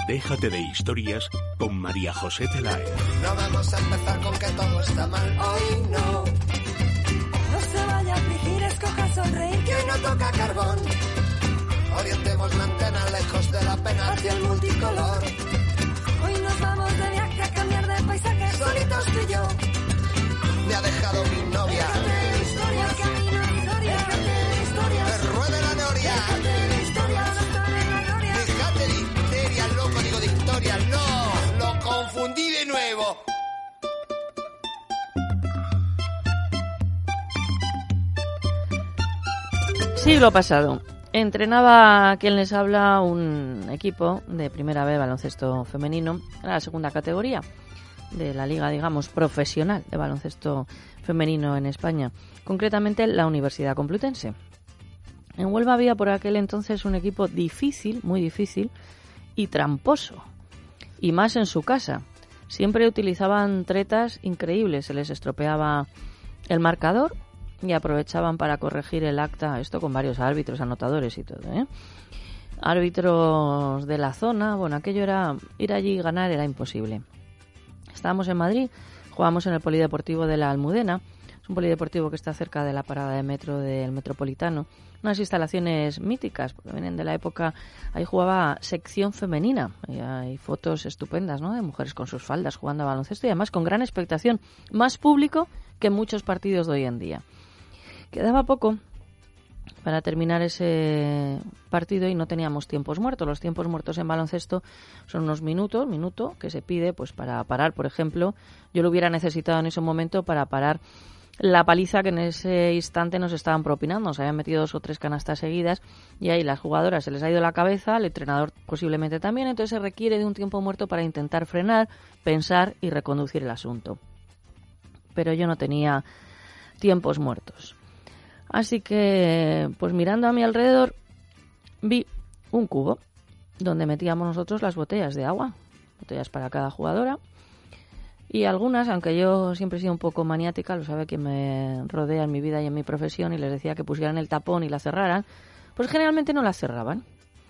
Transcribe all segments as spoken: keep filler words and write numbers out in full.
Déjate de historias con María José Pelaez. No vamos a empezar con que todo está mal. Hoy no. No se vaya a afligir, escoja sonreír, que hoy no toca carbón. Orientemos la antena lejos de la pena hacia el multicolor. Hoy nos vamos de viaje a cambiar de paisaje. Solitos tú y yo. Me ha dejado mi novia. Déjate de historia, camino de historia. Déjate de historia. Que ruede la noria. Déjate de historia, no estar en la gloria. Déjate de histeria, loco, digo de historia. No, lo confundí de nuevo. Siglo pasado. Entrenaba quien les habla un equipo de primera B de baloncesto femenino, era la segunda categoría de la liga, digamos, profesional de baloncesto femenino en España, concretamente la Universidad Complutense. En Huelva había por aquel entonces un equipo difícil, muy difícil y tramposo, y más en su casa. Siempre utilizaban tretas increíbles, se les estropeaba el marcador y aprovechaban para corregir el acta, esto con varios árbitros, anotadores y todo, ¿eh? Árbitros de la zona, bueno, aquello era, ir allí y ganar era imposible. Estábamos en Madrid, jugábamos en el Polideportivo de la Almudena, es un polideportivo que está cerca de la parada de metro del Metropolitano, unas instalaciones míticas, porque vienen de la época, ahí jugaba sección femenina, y hay fotos estupendas, ¿no?, de mujeres con sus faldas jugando a baloncesto y además con gran expectación, más público que en muchos partidos de hoy en día. Quedaba poco para terminar ese partido y no teníamos tiempos muertos. Los tiempos muertos en baloncesto son unos minutos, minuto que se pide pues para parar, por ejemplo, yo lo hubiera necesitado en ese momento para parar la paliza que en ese instante nos estaban propinando. Nos habían metido dos o tres canastas seguidas y ahí las jugadoras se les ha ido la cabeza, al entrenador posiblemente también, entonces se requiere de un tiempo muerto para intentar frenar, pensar y reconducir el asunto. Pero yo no tenía tiempos muertos. Así que, pues mirando a mi alrededor, vi un cubo donde metíamos nosotros las botellas de agua, botellas para cada jugadora. Y algunas, aunque yo siempre he sido un poco maniática, lo sabe quien me rodea en mi vida y en mi profesión, y les decía que pusieran el tapón y la cerraran, pues generalmente no la cerraban.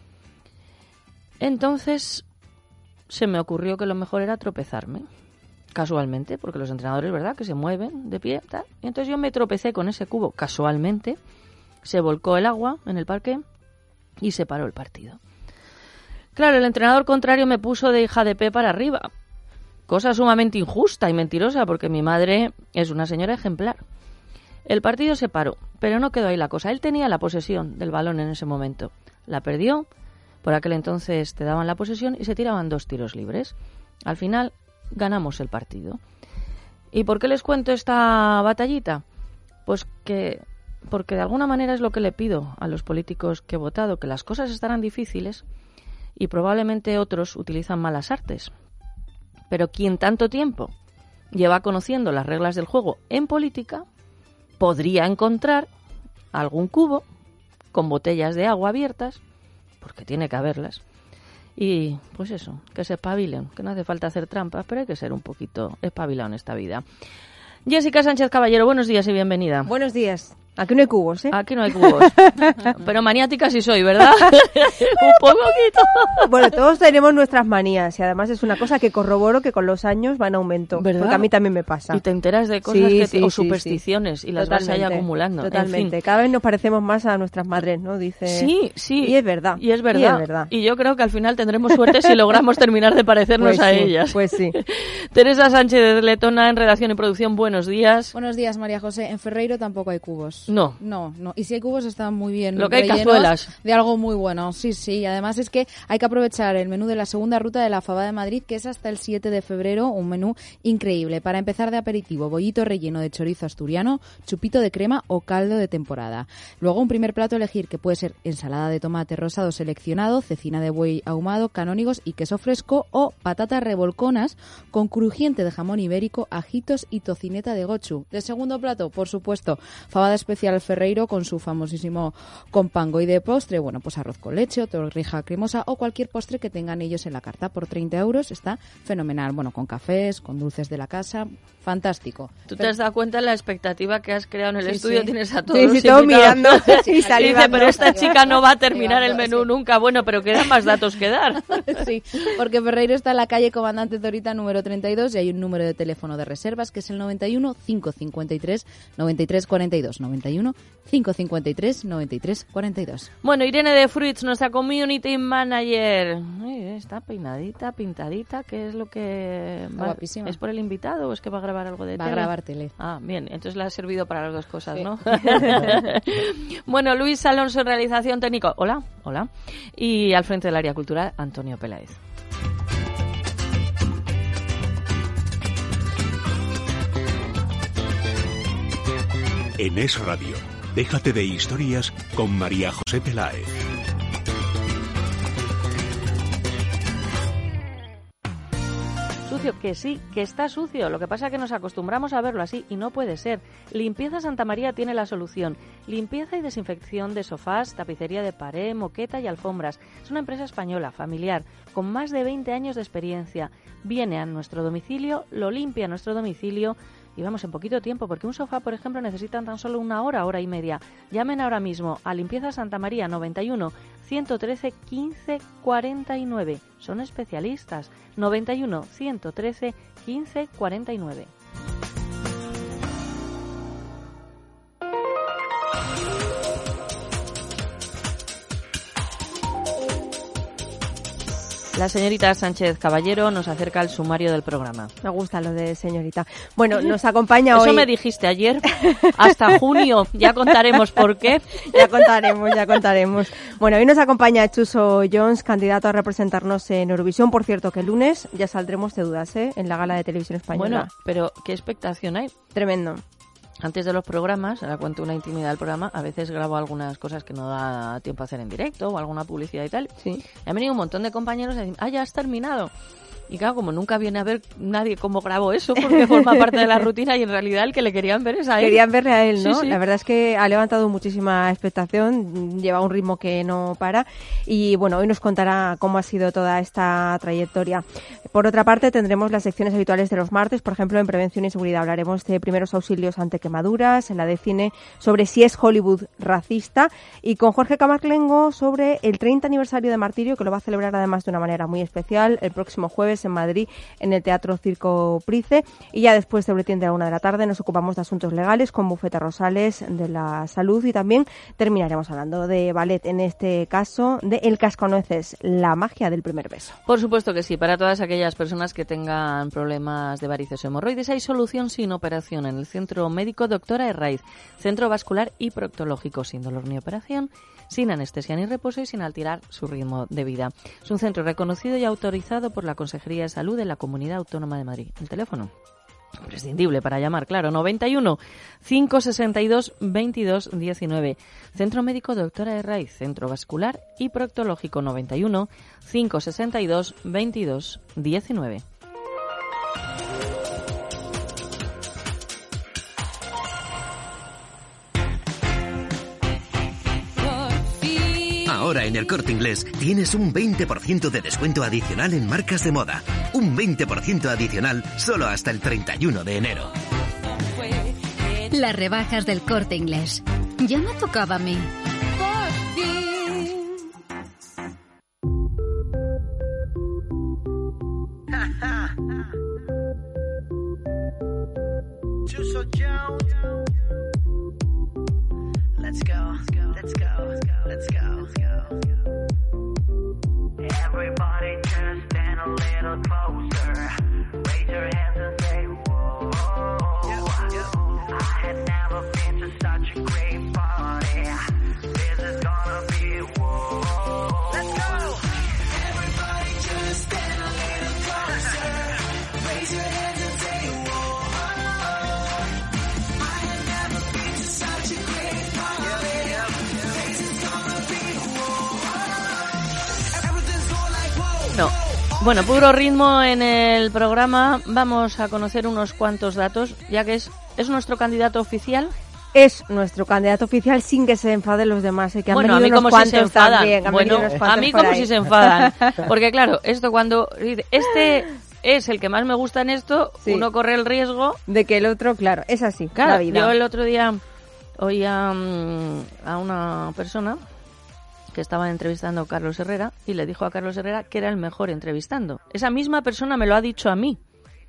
Entonces se me ocurrió que lo mejor era tropezarme. Casualmente, porque los entrenadores, ¿verdad?, que se mueven de pie, tal. Y entonces yo me tropecé con ese cubo casualmente, se volcó el agua en el parque y se paró el partido. Claro, el entrenador contrario me puso de hija de P para arriba, cosa sumamente injusta y mentirosa, porque mi madre es una señora ejemplar. El partido se paró, pero no quedó ahí la cosa. Él tenía la posesión del balón en ese momento. La perdió, por aquel entonces te daban la posesión y se tiraban dos tiros libres. Al final ganamos el partido. ¿Y por qué les cuento esta batallita? Pues que porque de alguna manera es lo que le pido a los políticos que he votado, que las cosas estarán difíciles y probablemente otros utilizan malas artes. Pero quien tanto tiempo lleva conociendo las reglas del juego en política podría encontrar algún cubo con botellas de agua abiertas, porque tiene que haberlas. Y pues eso, que se espabilen, que no hace falta hacer trampas, pero hay que ser un poquito espabilado en esta vida. Jessica Sánchez Caballero, buenos días y bienvenida. Buenos días. Aquí no hay cubos, ¿eh? Aquí no hay cubos. Pero maniática sí soy, ¿verdad? Un poquito. Bueno, todos tenemos nuestras manías y además es una cosa que corroboro que con los años va en aumento. ¿Verdad? Porque a mí también me pasa. Y te enteras de cosas sí, que sí, o sí, supersticiones sí. y las Totalmente, vas ahí acumulando. Totalmente. En fin. Cada vez nos parecemos más a nuestras madres, ¿no? Dice. Sí, sí. Y es verdad. Y es verdad. Y es verdad. Y yo creo que al final tendremos suerte si logramos terminar de parecernos pues a sí, ellas. Pues sí. Teresa Sánchez de Letona en redacción y producción, buenos días. Buenos días, María José. En Ferreiro tampoco hay cubos. No. No, no. Y si hay cubos están muy bien Lo que hay rellenos cazuelas. de algo muy bueno. Sí, sí. Y además es que hay que aprovechar el menú de la segunda ruta de la Fabada de Madrid, que es hasta el siete de febrero, un menú increíble. Para empezar de aperitivo, bollito relleno de chorizo asturiano, chupito de crema o caldo de temporada. Luego un primer plato a elegir, que puede ser ensalada de tomate rosado seleccionado, cecina de buey ahumado, canónigos y queso fresco, o patatas revolconas con crujiente de jamón ibérico, ajitos y tocineta de gochu. De segundo plato, por supuesto, fabada especial Ferreiro con su famosísimo compango. Y de postre, bueno, pues arroz con leche, torrija cremosa o cualquier postre que tengan ellos en la carta. Por treinta euros está fenomenal. Bueno, con cafés, con dulces de la casa, fantástico. ¿Tú te has dado cuenta de la expectativa que has creado en el Sí, estudio? sí. Tienes a todos Sí, sí, todo mirando y salivando. Dice, pero esta chica no va a terminar el Salivando, menú sí. nunca. Bueno, pero quedan más datos que dar. Sí, porque Ferreiro está en la calle Comandante Zorita número treinta y dos y hay un número de teléfono de reservas que es el noventa y uno, cinco cincuenta y tres, noventa y tres cuarenta y dos. noventa y uno, cinco cincuenta y tres, noventa y tres cuarenta y dos. Bueno, Irene de Fruits, nuestra Community Manager. Ay, está peinadita, pintadita, ¿qué es lo que... Está va- guapísima. ¿Es por el invitado o es que va a grabar algo de Va a tele? grabar tele. Ah, bien, entonces le ha servido para las dos cosas, Sí. ¿no? Bueno, Luis Alonso en realización técnico. Hola, hola. Y al frente del área cultural, Antonio Peláez. En Es Radio, déjate de historias con María José Peláez. Sucio, que sí, que está sucio. Lo que pasa es que nos acostumbramos a verlo así y no puede ser. Limpieza Santa María tiene la solución. Limpieza y desinfección de sofás, tapicería de pared, moqueta y alfombras. Es una empresa española, familiar, con más de veinte años de experiencia. Viene a nuestro domicilio, lo limpia a nuestro domicilio y vamos en poquito tiempo, porque un sofá, por ejemplo, necesitan tan solo una hora, hora y media. Llamen ahora mismo a Limpieza Santa María noventa y uno, ciento trece, quince cuarenta y nueve. Son especialistas. noventa y uno, ciento trece, quince cuarenta y nueve. La señorita Sánchez Caballero nos acerca al sumario del programa. Me gusta lo de señorita. Bueno, nos acompaña Eso hoy... me dijiste ayer. Hasta junio. Ya contaremos por qué. Ya contaremos, ya contaremos. Bueno, hoy nos acompaña Chuso Jones, candidato a representarnos en Eurovisión. Por cierto, que el lunes ya saldremos de dudas, ¿eh? En la gala de televisión española. Bueno, pero ¿qué expectación hay? Tremendo. Antes de los programas, ahora cuento una intimidad del programa, a veces grabo algunas cosas que no da tiempo a hacer en directo o alguna publicidad y tal. Sí. Y han venido un montón de compañeros y dicen, ah, ya has terminado. Y claro, como nunca viene a ver nadie cómo grabo eso, porque forma parte de la rutina y en realidad el que le querían ver es a él. Querían verle a él, ¿no? Sí, sí. La verdad es que ha levantado muchísima expectación, lleva un ritmo que no para y bueno, hoy nos contará cómo ha sido toda esta trayectoria. Por otra parte, tendremos las secciones habituales de los martes, por ejemplo, en Prevención y Seguridad hablaremos de primeros auxilios ante quemaduras, en la de cine sobre si es Hollywood racista y con Jorge Camarlengo sobre el treinta aniversario de Martirio, que lo va a celebrar además de una manera muy especial el próximo jueves en Madrid, en el Teatro Circo Price. Y ya después del boletín de la una de la tarde nos ocupamos de asuntos legales con Bufeta Rosales de la Salud y también terminaremos hablando de ballet, en este caso de El Cascanueces, la magia del primer beso. Por supuesto que sí, para todas aquellas personas que tengan problemas de varices o hemorroides hay solución sin operación en el Centro Médico Doctora Herraiz, Centro Vascular y Proctológico, sin dolor ni operación, sin anestesia ni reposo y sin alterar su ritmo de vida. Es un centro reconocido y autorizado por la Consejería de Salud de la Comunidad Autónoma de Madrid. El teléfono imprescindible para llamar, claro, noventa y uno, cinco sesenta y dos, veintidós diecinueve. Centro Médico Doctora Herraiz, Centro Vascular y Proctológico, noventa y uno, cinco sesenta y dos, veintidós diecinueve. Ahora en El Corte Inglés tienes un veinte por ciento de descuento adicional en marcas de moda. Un veinte por ciento adicional solo hasta el treinta y uno de enero. Las rebajas del Corte Inglés. Ya me tocaba a mí. Chuso Jones. Let's go, let's go, let's go, let's go. Everybody just stand a little closer. Raise your hands and say, whoa. I had never been to such a great party. This is gonna be whoa. Let's go. Everybody just stand a little closer. Raise your hands and say, whoa. I had never been to such a great party. This is gonna be whoa. Everything's going like whoa. No. Bueno, puro ritmo en el programa. Vamos a conocer unos cuantos datos, ya que es, es nuestro candidato oficial es nuestro candidato oficial sin que se enfaden los demás, ¿eh? Que han Bueno, a venido mí unos como si se cuantos enfadan. también, han Bueno, venido unos a cuantos mí por como ahí. si se enfadan. Porque claro, esto cuando... Este es el que más me gusta en esto, Sí. uno corre el riesgo... De que el otro, claro, es así, Claro, la vida. yo el otro día oía mm, a una persona que estaba entrevistando a Carlos Herrera y le dijo a Carlos Herrera que era el mejor entrevistando. Esa misma persona me lo ha dicho a mí.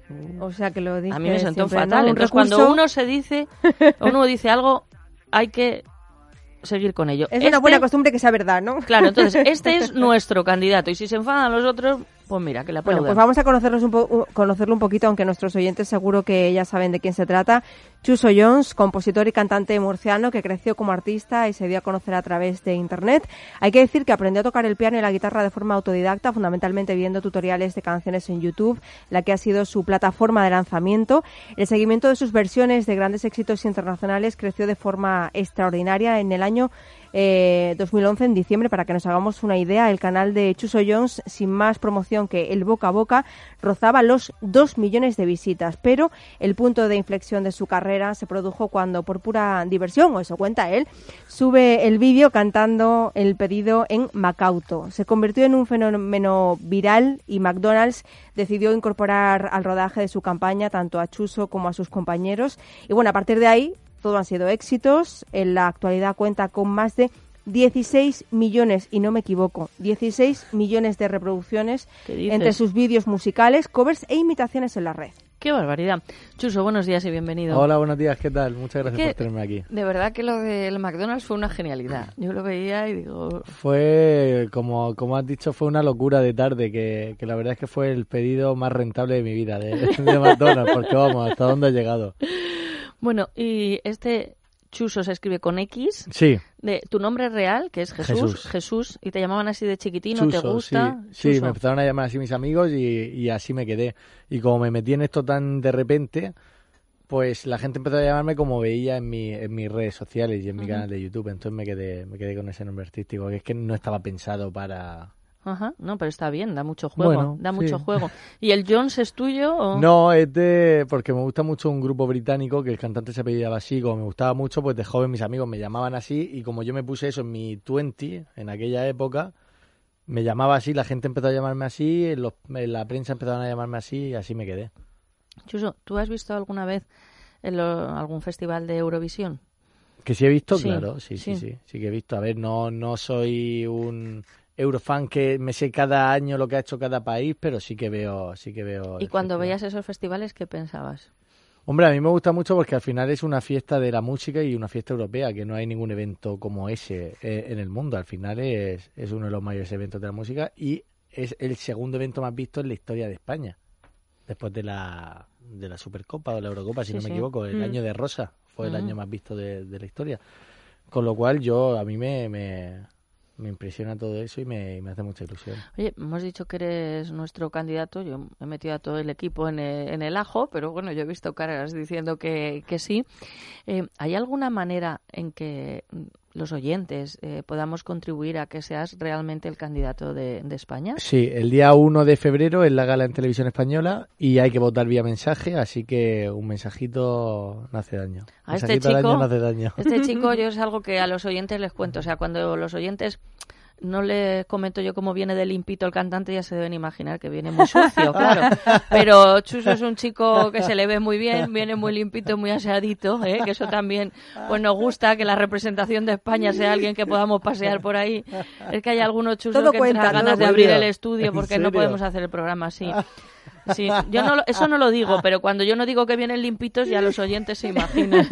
O sea, que lo dice A mí me sentó siempre, ¿no? fatal. Un Entonces, recurso- cuando uno se dice, uno dice algo, hay que seguir con ello. Es una Este- buena costumbre que sea verdad, ¿no? Claro, entonces, este es nuestro candidato. Y si se enfadan los otros, pues mira, que le aplaudan. Bueno, pues vamos a conocerlos un po- u- conocerlo un poquito, aunque nuestros oyentes seguro que ya saben de quién se trata. Chuso Jones, compositor y cantante murciano que creció como artista y se dio a conocer a través de Internet. Hay que decir que aprendió a tocar el piano y la guitarra de forma autodidacta, fundamentalmente viendo tutoriales de canciones en YouTube, la que ha sido su plataforma de lanzamiento. El seguimiento de sus versiones de grandes éxitos internacionales creció de forma extraordinaria en el año eh, dos mil once, en diciembre. Para que nos hagamos una idea, el canal de Chuso Jones, sin más promoción que el boca a boca, rozaba los dos millones de visitas, pero el punto de inflexión de su carrera se produjo cuando, por pura diversión, o eso cuenta él, sube el vídeo cantando El pedido en Macauto. Se convirtió en un fenómeno viral y McDonald's decidió incorporar al rodaje de su campaña tanto a Chuso como a sus compañeros. Y bueno, a partir de ahí, todo han sido éxitos. En la actualidad cuenta con más de dieciséis millones, y no me equivoco, dieciséis millones de reproducciones ¿Qué dices? entre sus vídeos musicales, covers e imitaciones en la red. ¡Qué barbaridad! Chuso, buenos días y bienvenido. Hola, buenos días, ¿qué tal? Muchas gracias Que, por tenerme aquí. De verdad que lo del McDonald's fue una genialidad. Yo lo veía y digo... Fue, como, como has dicho, fue una locura de tarde, que, que la verdad es que fue el pedido más rentable de mi vida, de, de McDonald's, porque vamos, hasta dónde ha llegado. Bueno, y este Chuso se escribe con X. Sí. De tu nombre real, que es Jesús, Jesús. Jesús, y te llamaban así de chiquitino, ¿te Chuso, gusta? sí, sí, Chuso. me empezaron a llamar así mis amigos y, y así me quedé. Y como me metí en esto tan de repente, pues la gente empezó a llamarme como veía en, mi, en mis redes sociales y en mi Ujú. canal de YouTube. Entonces me quedé, me quedé con ese nombre artístico, que es que no estaba pensado para... Ajá, no, pero está bien, da mucho juego, Bueno, da sí. mucho juego. ¿Y el Jones es tuyo o...? No, es de... porque me gusta mucho un grupo británico que el cantante se apellidaba así, como me gustaba mucho, pues de joven mis amigos me llamaban así y como yo me puse eso en mi veinte, en aquella época, me llamaba así, la gente empezó a llamarme así, en, los- en la prensa empezaron a llamarme así y así me quedé. Chuso, ¿tú has visto alguna vez en lo- algún festival de Eurovisión? Que sí he visto, Sí, claro, sí, sí, sí. sí, sí que he visto. A ver, no, no soy un eurofan que me sé cada año lo que ha hecho cada país, pero sí que veo, sí que veo. Y el cuando festival. veías esos festivales, ¿qué pensabas? Hombre, a mí me gusta mucho porque al final es una fiesta de la música y una fiesta europea, que no hay ningún evento como ese eh, en el mundo. Al final es, es uno de los mayores eventos de la música y es el segundo evento más visto en la historia de España. Después de la, de la Supercopa o la Eurocopa, si Sí, no me sí. equivoco. El Mm. año de Rosa fue el Mm. año más visto de, de la historia. Con lo cual yo, a mí me, me, me impresiona todo eso y me, y me hace mucha ilusión. Oye, hemos dicho que eres nuestro candidato. Yo he metido a todo el equipo en el, en el ajo, pero bueno, yo he visto caras diciendo que, que sí. Eh, ¿Hay alguna manera en que mm, los oyentes eh, podamos contribuir a que seas realmente el candidato de, de España? Sí, el día uno de febrero es la gala en Televisión Española y hay que votar vía mensaje, así que un mensajito no hace daño. A este Mensajito al chico, año no hace daño. este chico yo es algo que a los oyentes les cuento. O sea, cuando los oyentes no les comento yo cómo viene de limpito el cantante, ya se deben imaginar que viene muy sucio, claro. Pero Chuso es un chico que se le ve muy bien, viene muy limpito, muy aseadito, ¿eh? Que eso también pues nos gusta, que la representación de España sea alguien que podamos pasear por ahí. Es que hay algunos Chusos Todo que cuenta, entran ganas todo de abrir cuenta. el estudio ¿En porque no serio? podemos hacer el programa así. Sí, yo no lo- eso no lo digo, pero cuando yo no digo que vienen limpitos, ya los oyentes se imaginan.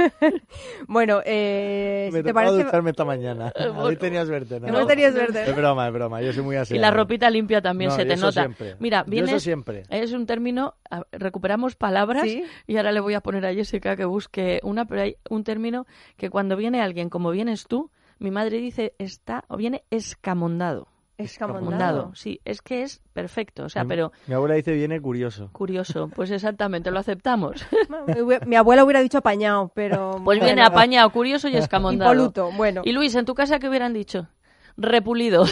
Bueno, eh, Me si te tocaba parece... ducharme esta mañana. bueno. Hoy tenías suerte, ¿no? No tenías suerte. Es broma, es broma. Yo soy muy Y aseado. la ropita limpia también No, se te eso nota. siempre. Mira, Yo vienes, eso siempre. es un término, a- recuperamos palabras Sí. y ahora le voy a poner a Jessica que busque una, pero hay un término que cuando viene alguien como vienes tú, mi madre dice está o viene escamondado. Escamondado. Escamondado, sí, es que es perfecto, o sea, Mi- pero Mi abuela dice viene curioso. curioso, pues exactamente, lo aceptamos. Mi abuela hubiera dicho apañado, pero... Pues viene bueno. apañado, curioso y escamondado. Impoluto, bueno. Y Luis, ¿en tu casa qué hubieran dicho? Repulido.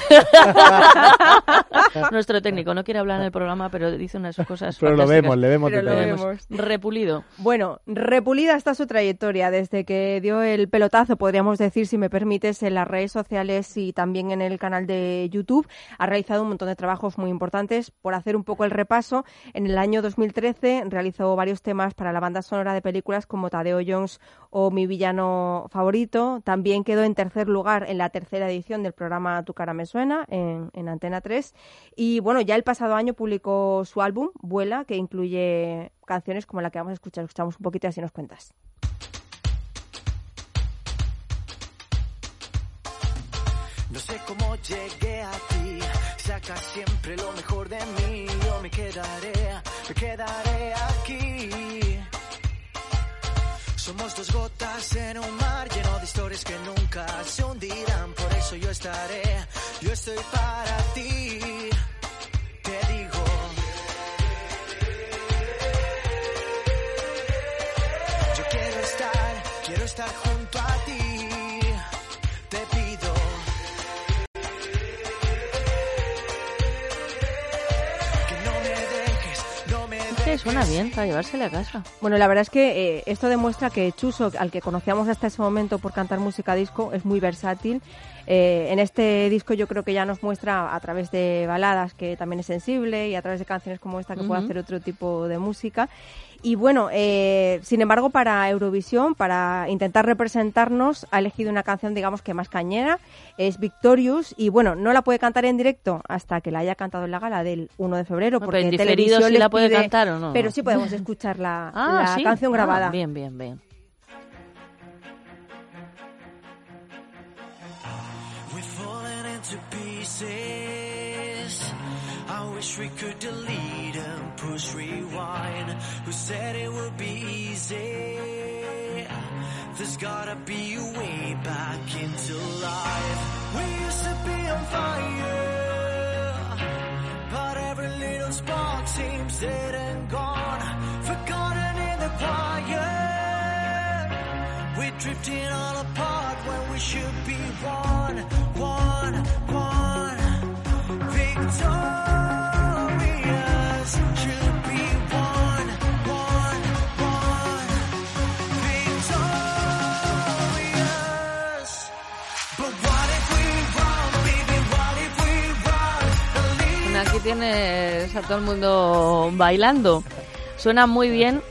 Nuestro técnico no quiere hablar en el programa, pero dice unas cosas Pero lo fantásticas. vemos, le vemos. Pero lo detalles. vemos. Repulido. Bueno, repulida está su trayectoria desde que dio el pelotazo, podríamos decir, si me permites, en las redes sociales y también en el canal de YouTube. Ha realizado un montón de trabajos muy importantes. Por hacer un poco el repaso, en el año dos mil trece realizó varios temas para la banda sonora de películas como Tadeo Jones o Mi villano favorito. También quedó en tercer lugar en la tercera edición del programa Tu cara me suena en, en Antena tres. Y bueno, ya el pasado año publicó su álbum Vuela, que incluye canciones como la que vamos a escuchar. Escuchamos un poquito y así nos cuentas. No sé cómo llegué a ti, sacas siempre lo mejor de mí. Yo me quedaré, me quedaré aquí. Somos dos gotas en un mar lleno de historias que nunca se hundirán. Por eso yo estaré, yo estoy para ti. Te digo, yo quiero estar, quiero estar junto a ti. Te pido, que no me dejes, no me dejes. Que suena bien para llevársela a casa. Bueno, la verdad es que eh, esto demuestra que Chuso, al que conocíamos hasta ese momento por cantar música disco, es muy versátil. Eh, en este disco yo creo que ya nos muestra a través de baladas que también es sensible y a través de canciones como esta que uh-huh. puede hacer otro tipo de música. Y bueno, eh, sin embargo, para Eurovisión, para intentar representarnos, ha elegido una canción, digamos, que más cañera, es Victorious, y bueno, no la puede cantar en directo hasta que la haya cantado en la gala del uno de febrero, No, porque pero en Televisión diferido sí les la puede pide- cantar o no. Pero sí podemos escuchar la, Ah, la ¿sí? canción grabada. Ah, bien, bien, bien. We're falling into pieces. I wish we could delete and push rewind. Who said it would be easy? There's gotta be a way back into life. We used to be on fire, but every little spark seems dead and gone, forgotten in the quiet. We're drifting all apart when we should be one, one, one. Victorious should be one, one, one. Victorious. But what if we run, baby? What if we run? Bueno, aquí tienes a todo el mundo bailando. Suena muy bien.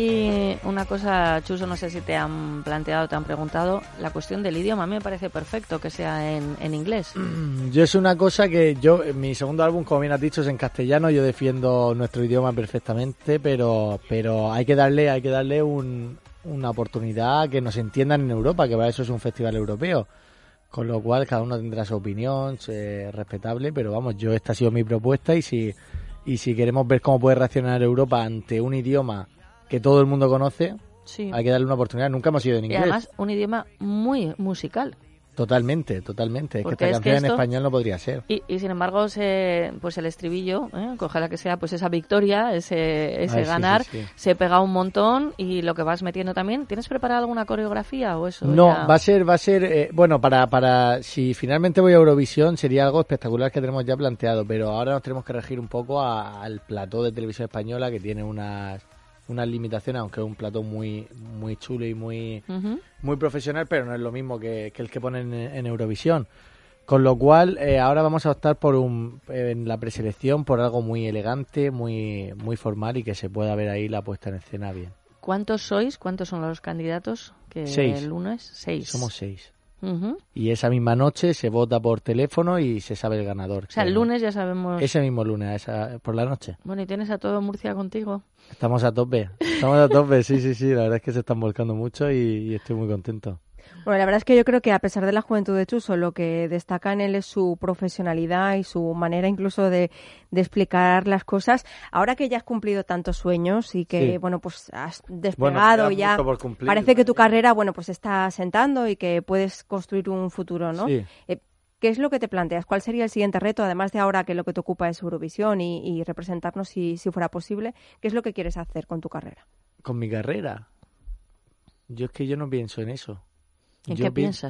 Hay una cosa, Chuso, no sé si te han planteado, te han preguntado, la cuestión del idioma. A mí me parece perfecto que sea en, en inglés. Yo es una cosa que yo, mi segundo álbum, como bien has dicho, es en castellano. Yo defiendo nuestro idioma perfectamente, pero pero hay que darle hay que darle un, una oportunidad a que nos entiendan en Europa, que para eso es un festival europeo. Con lo cual cada uno tendrá su opinión, eh, respetable, pero vamos, yo esta ha sido mi propuesta y si y si queremos ver cómo puede reaccionar Europa ante un idioma que todo el mundo conoce, Sí. hay que darle una oportunidad. Nunca hemos ido en Y inglés. además un idioma muy musical. Totalmente, totalmente. Es que Porque esta es que canción en esto- español no podría ser. Y, y sin embargo, se, pues el estribillo, ¿eh? que ojalá que sea pues esa victoria, ese, ese Ay, sí, ganar, sí, sí. se pega un montón y lo que vas metiendo también. ¿Tienes preparada alguna coreografía o eso? No, ya? va a ser, va a ser, eh, bueno, para, para, si finalmente voy a Eurovisión sería algo espectacular que tenemos ya planteado, pero ahora nos tenemos que regir un poco a- al plató de televisión española que tiene unas, unas limitaciones, aunque es un plató muy, muy chulo y muy, Ujú. muy profesional, pero no es lo mismo que, que el que ponen en, en Eurovisión. Con lo cual, eh, ahora vamos a optar por un, en la preselección por algo muy elegante, muy, muy formal y que se pueda ver ahí la puesta en escena bien. ¿Cuántos sois? ¿Cuántos son los candidatos? Que Seis. el lunes, seis. Somos seis. Ujú. Y esa misma noche se vota por teléfono y se sabe el ganador. O sea, el lunes ya sabemos. Ese mismo lunes, a esa, por la noche. Bueno, ¿y tienes a todo Murcia contigo? Estamos a tope. Estamos a tope, sí, sí, sí. La verdad es que se están volcando mucho y, y estoy muy contento. Bueno, la verdad es que yo creo que a pesar de la juventud de Chuso, lo que destaca en él es su profesionalidad y su manera incluso de, de explicar las cosas. Ahora que ya has cumplido tantos sueños y que, Sí. bueno, pues has Bueno, despegado queda ya, mucho por cumplir. parece que tu carrera, bueno, pues está sentando y que puedes construir un futuro, ¿no? Sí. Eh, ¿Qué es lo que te planteas? ¿Cuál sería el siguiente reto? Además de ahora que lo que te ocupa es Eurovisión y, y representarnos si, si fuera posible, ¿qué es lo que quieres hacer con tu carrera? Con mi carrera. Yo es que yo no pienso en eso. ¿En Yo qué pi- piensas?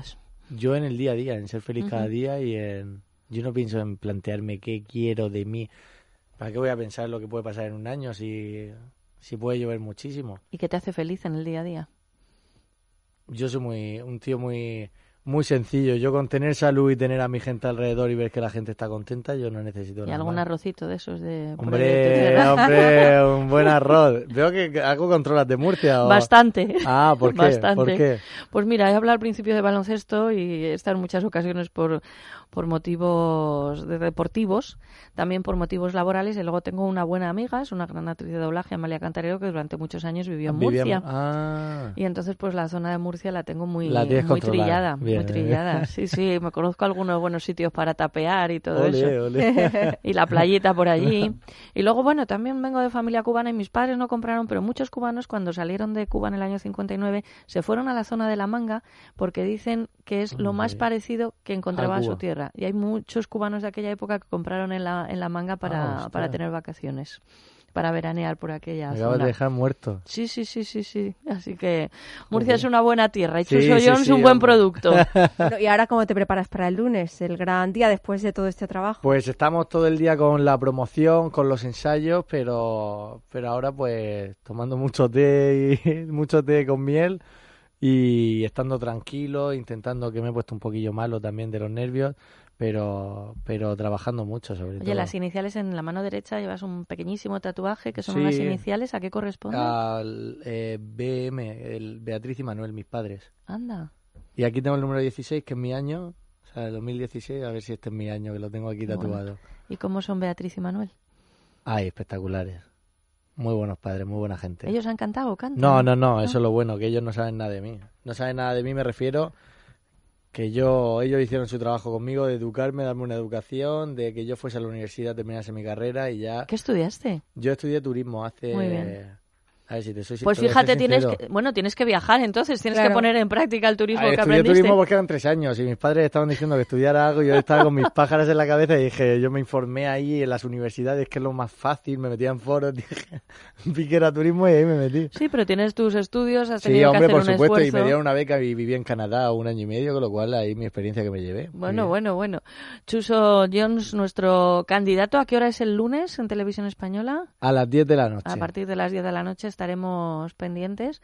Yo en el día a día, en ser feliz Ujú. cada día y en... Yo no pienso en plantearme qué quiero de mí. ¿Para qué voy a pensar lo que puede pasar en un año si, si puede llover muchísimo? ¿Y qué te hace feliz en el día a día? Yo soy muy un tío muy muy sencillo. Yo con tener salud y tener a mi gente alrededor y ver que la gente está contenta, yo no necesito ¿Y nada algún más. arrocito de esos de... por ahí de tu Hombre, tierra? hombre, un buen arroz. Veo que algo controlas de Murcia. ¿o? Bastante. Ah, ¿por qué? Bastante. ¿Por qué? Pues mira, he hablado al principio de baloncesto y he estado en muchas ocasiones por, por motivos de deportivos, también por motivos laborales, y luego tengo una buena amiga, es una gran actriz de doblaje, Amalia Cantarero, que durante muchos años vivió en Vivía- Murcia. Ah, Y entonces pues la zona de Murcia la tengo muy, La tienes muy controlada. trillada, Bien, muy trillada. Sí, sí, me conozco algunos buenos sitios para tapear y todo ole, eso. ole. Y la playita por allí. Y luego, bueno, también vengo de familia cubana y mis padres no compraron, pero muchos cubanos cuando salieron de Cuba en el año cincuenta y nueve se fueron a la zona de La Manga porque dicen que es lo más Hombre. parecido que encontraban en Cuba. su tierra. Y hay muchos cubanos de aquella época que compraron en La, en la Manga Ah, para, hostia. para tener vacaciones, para veranear por aquella Me acabas zona. de dejar muerto. Sí, sí, sí, sí, sí. Así que Murcia es una buena tierra y Sí, Chuso sí, Jones sí, un buen hombre. producto. Bueno, ¿y ahora cómo te preparas para el lunes, el gran día después de todo este trabajo? Pues estamos todo el día con la promoción, con los ensayos, pero pero ahora pues tomando mucho té y mucho té con miel y estando tranquilo, intentando, que me he puesto un poquillo malo también de los nervios, pero pero trabajando mucho sobre Oye, todo. las iniciales en la mano derecha llevas un pequeñísimo tatuaje que son Sí. unas iniciales. ¿A qué corresponden? Al eh, B M, el Beatriz y Manuel, mis padres. Anda. Y aquí tengo el número dieciséis, que es mi año, o sea, el dos mil dieciséis, a ver si este es mi año, que lo tengo aquí Bueno. tatuado. ¿Y cómo son Beatriz y Manuel? Ay, espectaculares. Muy buenos padres, muy buena gente. ¿Ellos han cantado o cantan? No, no, no, eso es lo bueno, que ellos no saben nada de mí. No saben nada de mí, me refiero que yo ellos hicieron su trabajo conmigo de educarme, darme una educación, de que yo fuese a la universidad, terminase mi carrera y ya... ¿Qué estudiaste? Yo estudié turismo hace... Muy bien. A ver si te soy Pues te voy a fíjate, ser tienes sincero. que, bueno, tienes que viajar, entonces tienes Claro. que poner en práctica el turismo Ah, que estudié aprendiste. turismo porque eran tres años y mis padres estaban diciendo que estudiara algo y yo estaba con mis pájaros en la cabeza y dije, yo me informé ahí en las universidades que es lo más fácil, me metía en foros, dije, vi que era turismo y ahí me metí. Sí, pero tienes tus estudios, has Sí, tenido hombre, que hacer por un supuesto, y esfuerzo. me dieron una beca y viví en Canadá un año y medio, con lo cual ahí mi experiencia que me llevé. Bueno, Sí. bueno, bueno. Chuso Jones, nuestro candidato, ¿a qué hora es el lunes en Televisión Española? A las diez de la noche. A partir de las diez de la noche estaremos pendientes.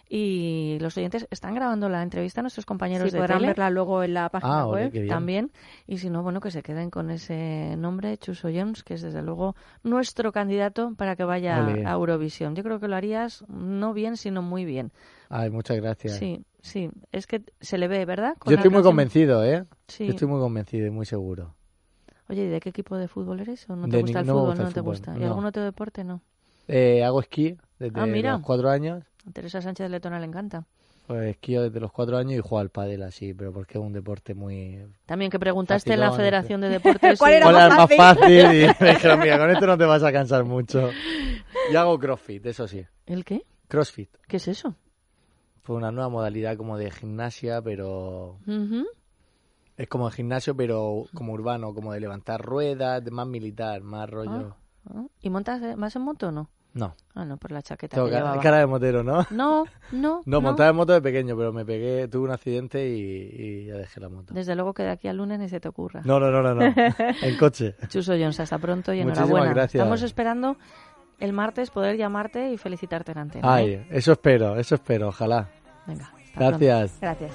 Y los oyentes están grabando la entrevista a nuestros compañeros Sí, de podrán tele verla luego en la página Ah, ole, web. qué bien. también. Y si no, bueno, que se queden con ese nombre, Chuso Jones, que es desde luego nuestro candidato para que vaya Ole. a Eurovisión. Yo creo que lo harías no bien, sino muy bien. Ay, muchas gracias. Sí, sí. Es que se le ve, ¿verdad? Con Yo la estoy muy canción. convencido, ¿eh? Sí. Yo estoy muy convencido y muy seguro. Oye, ¿y de qué equipo de fútbol eres? ¿O no te De gusta ni- el no me fútbol? gusta el ¿No te fútbol, gusta? ¿Y no. algún otro deporte? No. Eh, hago esquí desde Ah, mira. los cuatro años. A Teresa Sánchez de Letona le encanta. Pues esquío desde los cuatro años y juego al pádel así, pero porque es un deporte muy... También que preguntaste en la Facilón, Federación de Deportes. ¿Cuál si- era ¿Cuál más es más fácil? fácil? Y me dijeron, mira, con esto no te vas a cansar mucho. Y hago crossfit, eso sí. ¿El qué? Crossfit. ¿Qué es eso? Fue una nueva modalidad como de gimnasia, pero... Ujú. Es como de gimnasio, pero como urbano, como de levantar ruedas, de más militar, más rollo... Ah, ¿y montas eh, más en moto o no? No, Ah, no, por la chaqueta tengo que cara, llevaba. cara de motero, ¿no? No, no, No, montaba en moto de pequeño, pero me pegué, tuve un accidente y, y ya dejé la moto. Desde luego que de aquí al lunes ni se te ocurra. No, no, no, no, no. En coche. Chuso Jones, hasta pronto y Muchísimas enhorabuena. gracias. Estamos esperando el martes poder llamarte y felicitarte en antena. ¿eh? Ay, eso espero, eso espero, ojalá. Venga, hasta pronto. Gracias. Gracias.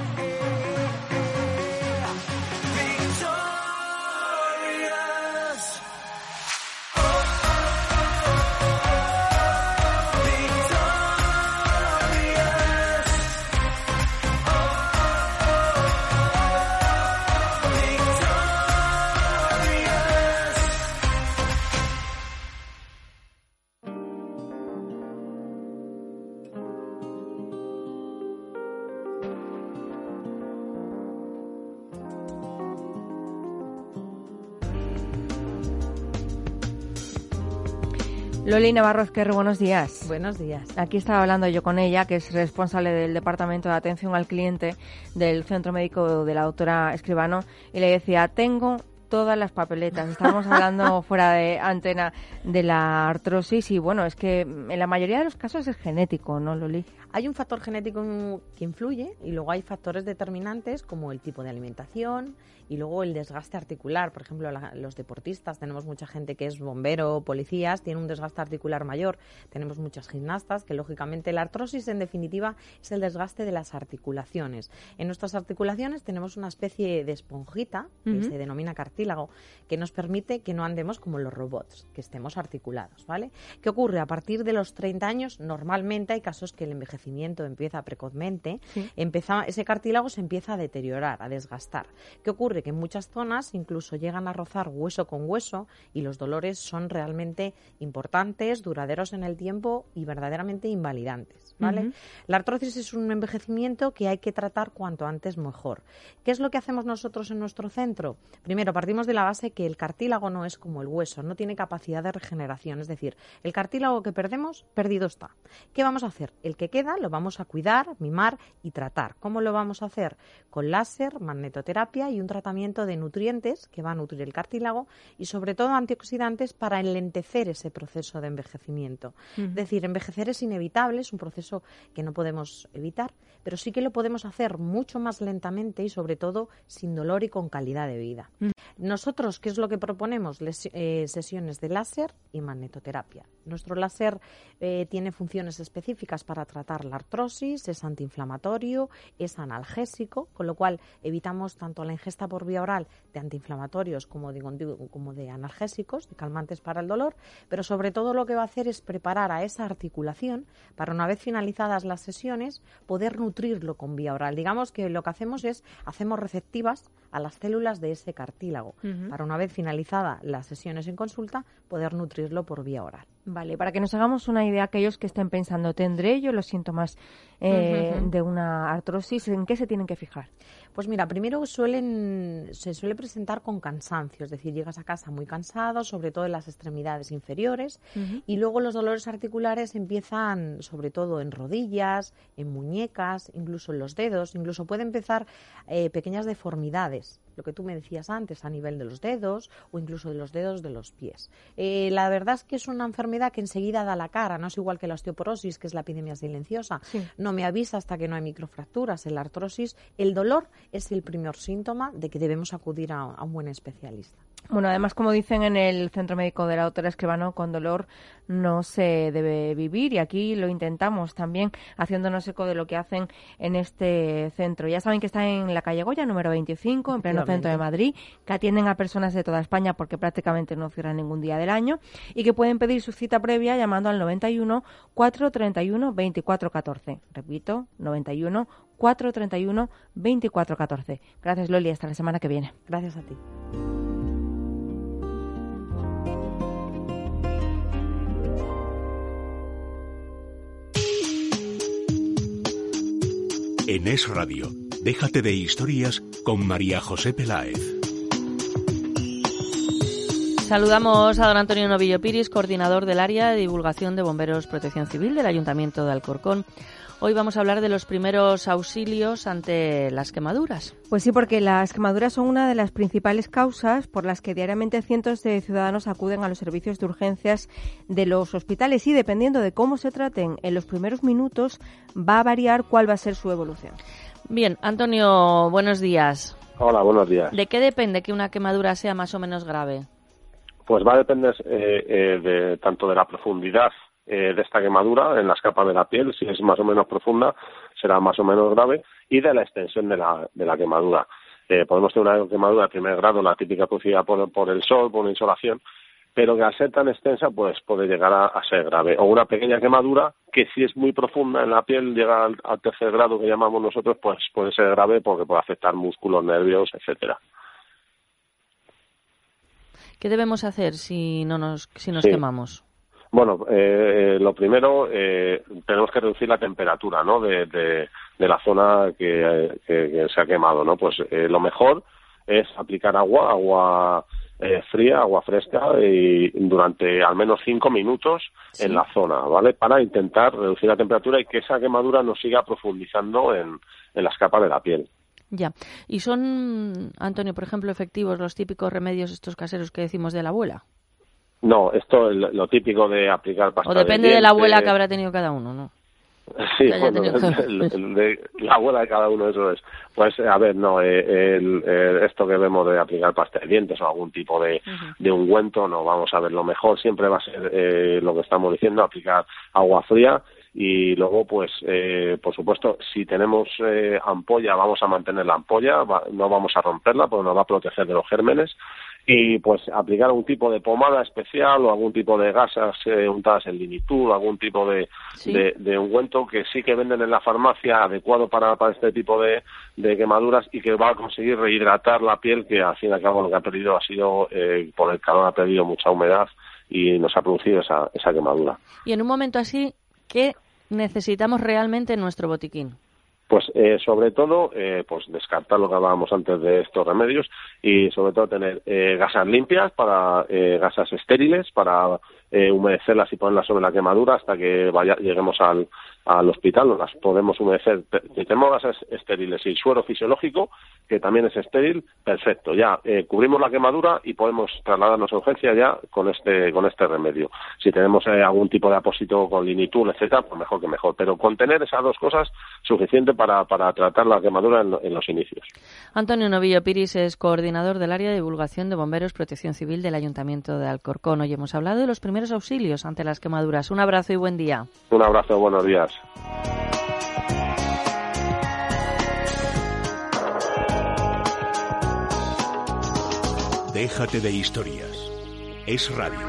Loli Navarro Ezquerro, buenos días. Buenos días. Aquí estaba hablando yo con ella, que es responsable del Departamento de Atención al Cliente del Centro Médico de la doctora Escribano, y le decía, tengo todas las papeletas. Estábamos hablando fuera de antena de la artrosis y bueno, es que en la mayoría de los casos es genético, ¿no, Loli? Hay un factor genético que influye y luego hay factores determinantes como el tipo de alimentación y luego el desgaste articular. Por ejemplo, la, los deportistas, tenemos mucha gente que es bombero, policías, tiene un desgaste articular mayor. Tenemos muchas gimnastas que, lógicamente, la artrosis, en definitiva, es el desgaste de las articulaciones. En nuestras articulaciones tenemos una especie de esponjita, que uh-huh. se denomina cartílago, que nos permite que no andemos como los robots, que estemos articulados, ¿vale? ¿Qué ocurre? A partir de los treinta años, normalmente hay casos que el envejecimiento empieza precozmente, sí. empieza, ese cartílago se empieza a deteriorar, a desgastar. ¿Qué ocurre? Que en muchas zonas incluso llegan a rozar hueso con hueso y los dolores son realmente importantes, duraderos en el tiempo y verdaderamente invalidantes, ¿vale? Uh-huh. La artrosis es un envejecimiento que hay que tratar cuanto antes mejor. ¿Qué es lo que hacemos nosotros en nuestro centro? Primero, partimos de la base que el cartílago no es como el hueso, no tiene capacidad de regeneración, es decir, el cartílago que perdemos, perdido está. ¿Qué vamos a hacer? El que queda lo vamos a cuidar, mimar y tratar. ¿Cómo lo vamos a hacer? Con láser, magnetoterapia y un tratamiento de nutrientes que va a nutrir el cartílago y sobre todo antioxidantes para enlentecer ese proceso de envejecimiento. Uh-huh. Es decir, envejecer es inevitable, es un proceso que no podemos evitar, pero sí que lo podemos hacer mucho más lentamente y sobre todo sin dolor y con calidad de vida. Uh-huh. Nosotros, ¿qué es lo que proponemos? Les, eh, sesiones de láser y magnetoterapia. Nuestro láser eh, tiene funciones específicas para tratar la artrosis, es antiinflamatorio, es analgésico, con lo cual evitamos tanto la ingesta por vía oral de antiinflamatorios como de, como de analgésicos, de calmantes para el dolor, pero sobre todo lo que va a hacer es preparar a esa articulación para, una vez finalizadas las sesiones, poder nutrirlo con vía oral. Digamos que lo que hacemos es, hacemos receptivas a las células de ese cartílago, uh-huh. para, una vez finalizadas las sesiones en consulta, poder nutrirlo por vía oral. Vale, para que nos hagamos una idea, aquellos que estén pensando, ¿tendré yo los síntomas eh, uh-huh. de una artrosis? ¿En qué se tienen que fijar? Pues mira, primero suelen se suele presentar con cansancio, es decir, llegas a casa muy cansado, sobre todo en las extremidades inferiores, uh-huh. y luego los dolores articulares empiezan sobre todo en rodillas, en muñecas, incluso en los dedos, incluso puede empezar eh, pequeñas deformidades, lo que tú me decías antes, a nivel de los dedos o incluso de los dedos de los pies. Eh, la verdad es que es una enfermedad que enseguida da la cara, no es igual que la osteoporosis, que es la epidemia silenciosa. Sí. No me avisa hasta que no hay microfracturas. En la artrosis, el dolor es el primer síntoma de que debemos acudir a, a un buen especialista. Bueno, además, como dicen en el Centro Médico de la Doctora Escribano, con dolor no se debe vivir, y aquí lo intentamos también haciéndonos eco de lo que hacen en este centro. Ya saben que está en la calle Goya, número veinticinco, en pleno centro de Madrid, que atienden a personas de toda España porque prácticamente no cierran ningún día del año, y que pueden pedir su cita previa llamando al noventa y uno, cuatrocientos treinta y uno, veinticuatro catorce. Repito, noventa y uno, cuatrocientos treinta y uno, veinticuatro catorce. Gracias, Loli, hasta la semana que viene. Gracias a ti. En Es Radio, déjate de historias con María José Peláez. Saludamos a don Antonio Novillo Piris, coordinador del área de divulgación de Bomberos Protección Civil del Ayuntamiento de Alcorcón. Hoy vamos a hablar de los primeros auxilios ante las quemaduras. Pues sí, porque las quemaduras son una de las principales causas por las que diariamente cientos de ciudadanos acuden a los servicios de urgencias de los hospitales, y dependiendo de cómo se traten en los primeros minutos va a variar cuál va a ser su evolución. Bien, Antonio, buenos días. Hola, buenos días. ¿De qué depende que una quemadura sea más o menos grave? Pues va a depender eh, eh, de tanto de la profundidad eh, de esta quemadura en las capas de la piel. Si es más o menos profunda, será más o menos grave, y de la extensión de la, de la quemadura. Eh, podemos tener una quemadura de primer grado, la típica producida por, por el sol, por una insolación, pero que al ser tan extensa, pues puede llegar a, a ser grave. O una pequeña quemadura que, si es muy profunda en la piel, llega al, al tercer grado que llamamos nosotros, pues puede ser grave porque puede afectar músculos, nervios, etcétera. ¿Qué debemos hacer si no nos si nos sí. quemamos? Bueno, eh, lo primero, eh, tenemos que reducir la temperatura, ¿no?, de, de, de la zona que, que, que se ha quemado, ¿no? Pues eh, lo mejor es aplicar agua, agua eh, fría, agua fresca, y durante al menos cinco minutos sí. en la zona, ¿vale? Para intentar reducir la temperatura y que esa quemadura no siga profundizando en, en las capas de la piel. Ya. ¿Y son, Antonio, por ejemplo, efectivos los típicos remedios estos caseros que decimos de la abuela? No, esto es lo típico de aplicar pasta o depende de, de la abuela que habrá tenido cada uno, ¿no? Sí, Ya, ya bueno, tenía- el, el- el de la abuela de cada uno, eso es. Pues, a ver, no, eh, el, eh, esto que vemos de aplicar pasta de dientes o algún tipo de, de ungüento, no, vamos a ver, lo mejor siempre va a ser eh, lo que estamos diciendo, aplicar agua fría. Y luego, pues, eh, por supuesto, si tenemos eh, ampolla, vamos a mantener la ampolla, va- no vamos a romperla porque nos va a proteger de los gérmenes. Y, pues, aplicar algún tipo de pomada especial o algún tipo de gasas eh, untadas en linitud, algún tipo de, Sí. de, de ungüento que sí que venden en la farmacia adecuado para, para este tipo de, de quemaduras y que va a conseguir rehidratar la piel, que al fin y al cabo lo que ha perdido ha sido, eh, por el calor ha perdido mucha humedad y nos ha producido esa, esa quemadura. Y en un momento así, ¿qué necesitamos realmente en nuestro botiquín? Pues eh, sobre todo, eh, pues descartar lo que hablábamos antes de estos remedios y sobre todo tener eh, gasas limpias, para eh, gasas estériles, para eh, humedecerlas y ponerlas sobre la quemadura hasta que vaya, lleguemos al, al hospital, las podemos humedecer. Si tenemos gasas estériles y suero fisiológico, que también es estéril, perfecto, ya eh, cubrimos la quemadura y podemos trasladarnos a urgencia ya con este con este remedio. Si tenemos eh, algún tipo de apósito con linitul, etcétera, pues mejor que mejor, pero con tener esas dos cosas suficiente para, para tratar la quemadura en, en los inicios. Antonio Novillo Piris es coordinador del área de divulgación de bomberos protección civil del Ayuntamiento de Alcorcón. Hoy hemos hablado de los primeros auxilios ante las quemaduras. Un abrazo y buen día. Un abrazo, buenos días. Déjate de historias. Es radio.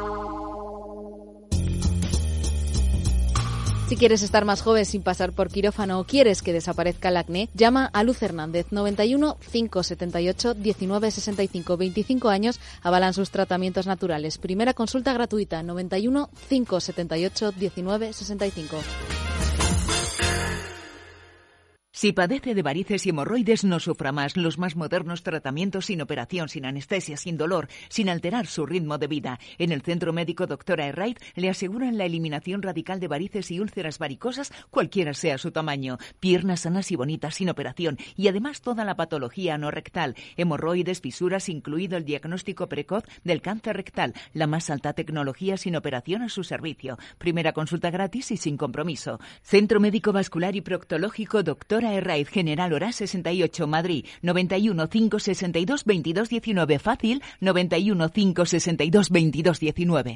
Si quieres estar más joven sin pasar por quirófano o quieres que desaparezca el acné, llama a Luz Hernández, noventa y uno, cinco setenta y ocho, diecinueve sesenta y cinco, veinticinco años, avalan sus tratamientos naturales. Primera consulta gratuita, noventa y uno, cinco setenta y ocho, diecinueve sesenta y cinco. Si padece de varices y hemorroides, no sufra más. Los más modernos tratamientos sin operación, sin anestesia, sin dolor, sin alterar su ritmo de vida. En el Centro Médico Doctora Herraiz le aseguran la eliminación radical de varices y úlceras varicosas, cualquiera sea su tamaño. Piernas sanas y bonitas, sin operación. Y además toda la patología anorrectal. Hemorroides, fisuras, incluido el diagnóstico precoz del cáncer rectal. La más alta tecnología sin operación a su servicio. Primera consulta gratis y sin compromiso. Centro Médico Vascular y Proctológico Doctora Herraiz, General Orás sesenta y ocho, Madrid, noventa y uno, cinco sesenta y dos, veintidós diecinueve, fácil, noventa y uno, cinco sesenta y dos, veintidós diecinueve.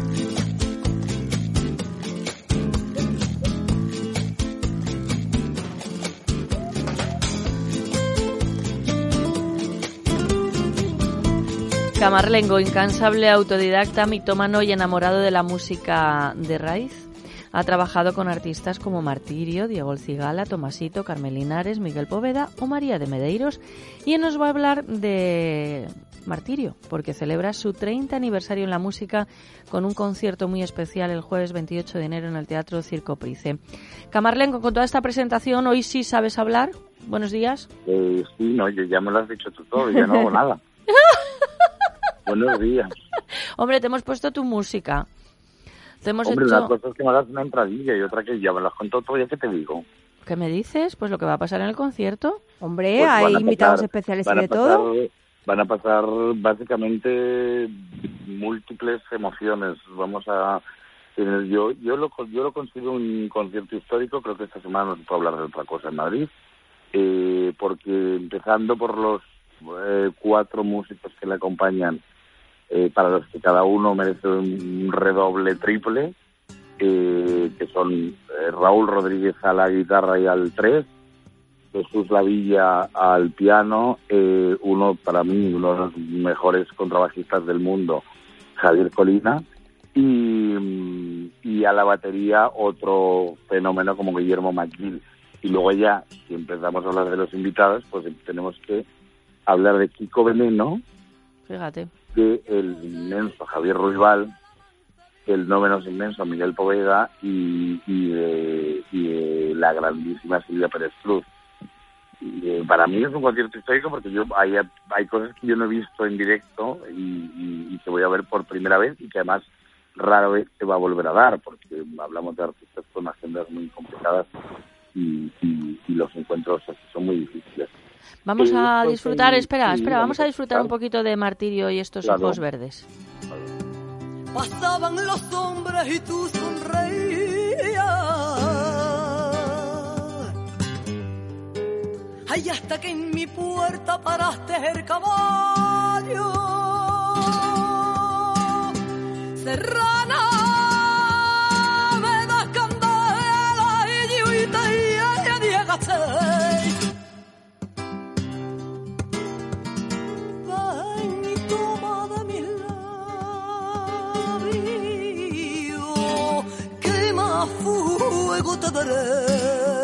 Camarlengo, incansable autodidacta, mitómano y enamorado de la música de raíz. Ha trabajado con artistas como Martirio, Diego El Cigala, Tomasito, Carmen Linares, Miguel Poveda o María de Medeiros. Y él nos va a hablar de Martirio, porque celebra su treinta aniversario en la música con un concierto muy especial el jueves veintiocho de enero en el Teatro Circo Price. Camarlengo, con toda esta presentación, ¿hoy sí sabes hablar? Buenos días. Eh, sí, no, yo ya me lo has dicho tú todo, yo no hago nada. Buenos días. Hombre, te hemos puesto tu música. Te hemos Hombre, hecho... una cosa es que me hagas una entradilla y otra que ya me las has contado todo, ya que te digo. ¿Qué me dices? Pues lo que va a pasar en el concierto. Hombre, Pues hay van a invitados pasar- especiales y van a de pasar- todo. Van a pasar básicamente múltiples emociones. Vamos a tener, yo yo lo yo lo considero un concierto histórico. Creo que esta semana no se puede hablar de otra cosa en Madrid, eh, porque empezando por los eh, cuatro músicos que le acompañan, eh, para los que cada uno merece un redoble triple, eh, que son eh, Raúl Rodríguez a la guitarra y al tres, Jesús Lavilla al piano, eh, uno para mí, uno de los mejores contrabajistas del mundo, Javier Colina, y, y a la batería otro fenómeno como Guillermo McGill. Y luego ya, si empezamos a hablar de los invitados, pues tenemos que hablar de Kiko Veneno, Fíjate. de el inmenso Javier Ruibal, el no menos inmenso Miguel Poveda y, y, de, y de la grandísima Silvia Pérez Cruz. Y, eh, para mí es un concierto histórico porque yo hay, hay cosas que yo no he visto en directo y, y, y que voy a ver por primera vez y que además rara vez se va a volver a dar, porque hablamos de artistas con agendas muy complicadas y, y, y los encuentros así son muy difíciles. Vamos Eh, a pues, disfrutar, sí, espera, sí, espera, vamos a disfrutar un claro. poquito de Martirio y estos Claro. ojos verdes. Pasaban los hombres y tú sonreías. Ay, hasta que en mi puerta paraste el caballo. Serrana, me das candela y yo y te llegaste. Ven y toma de mis labios, que más fuego te daré.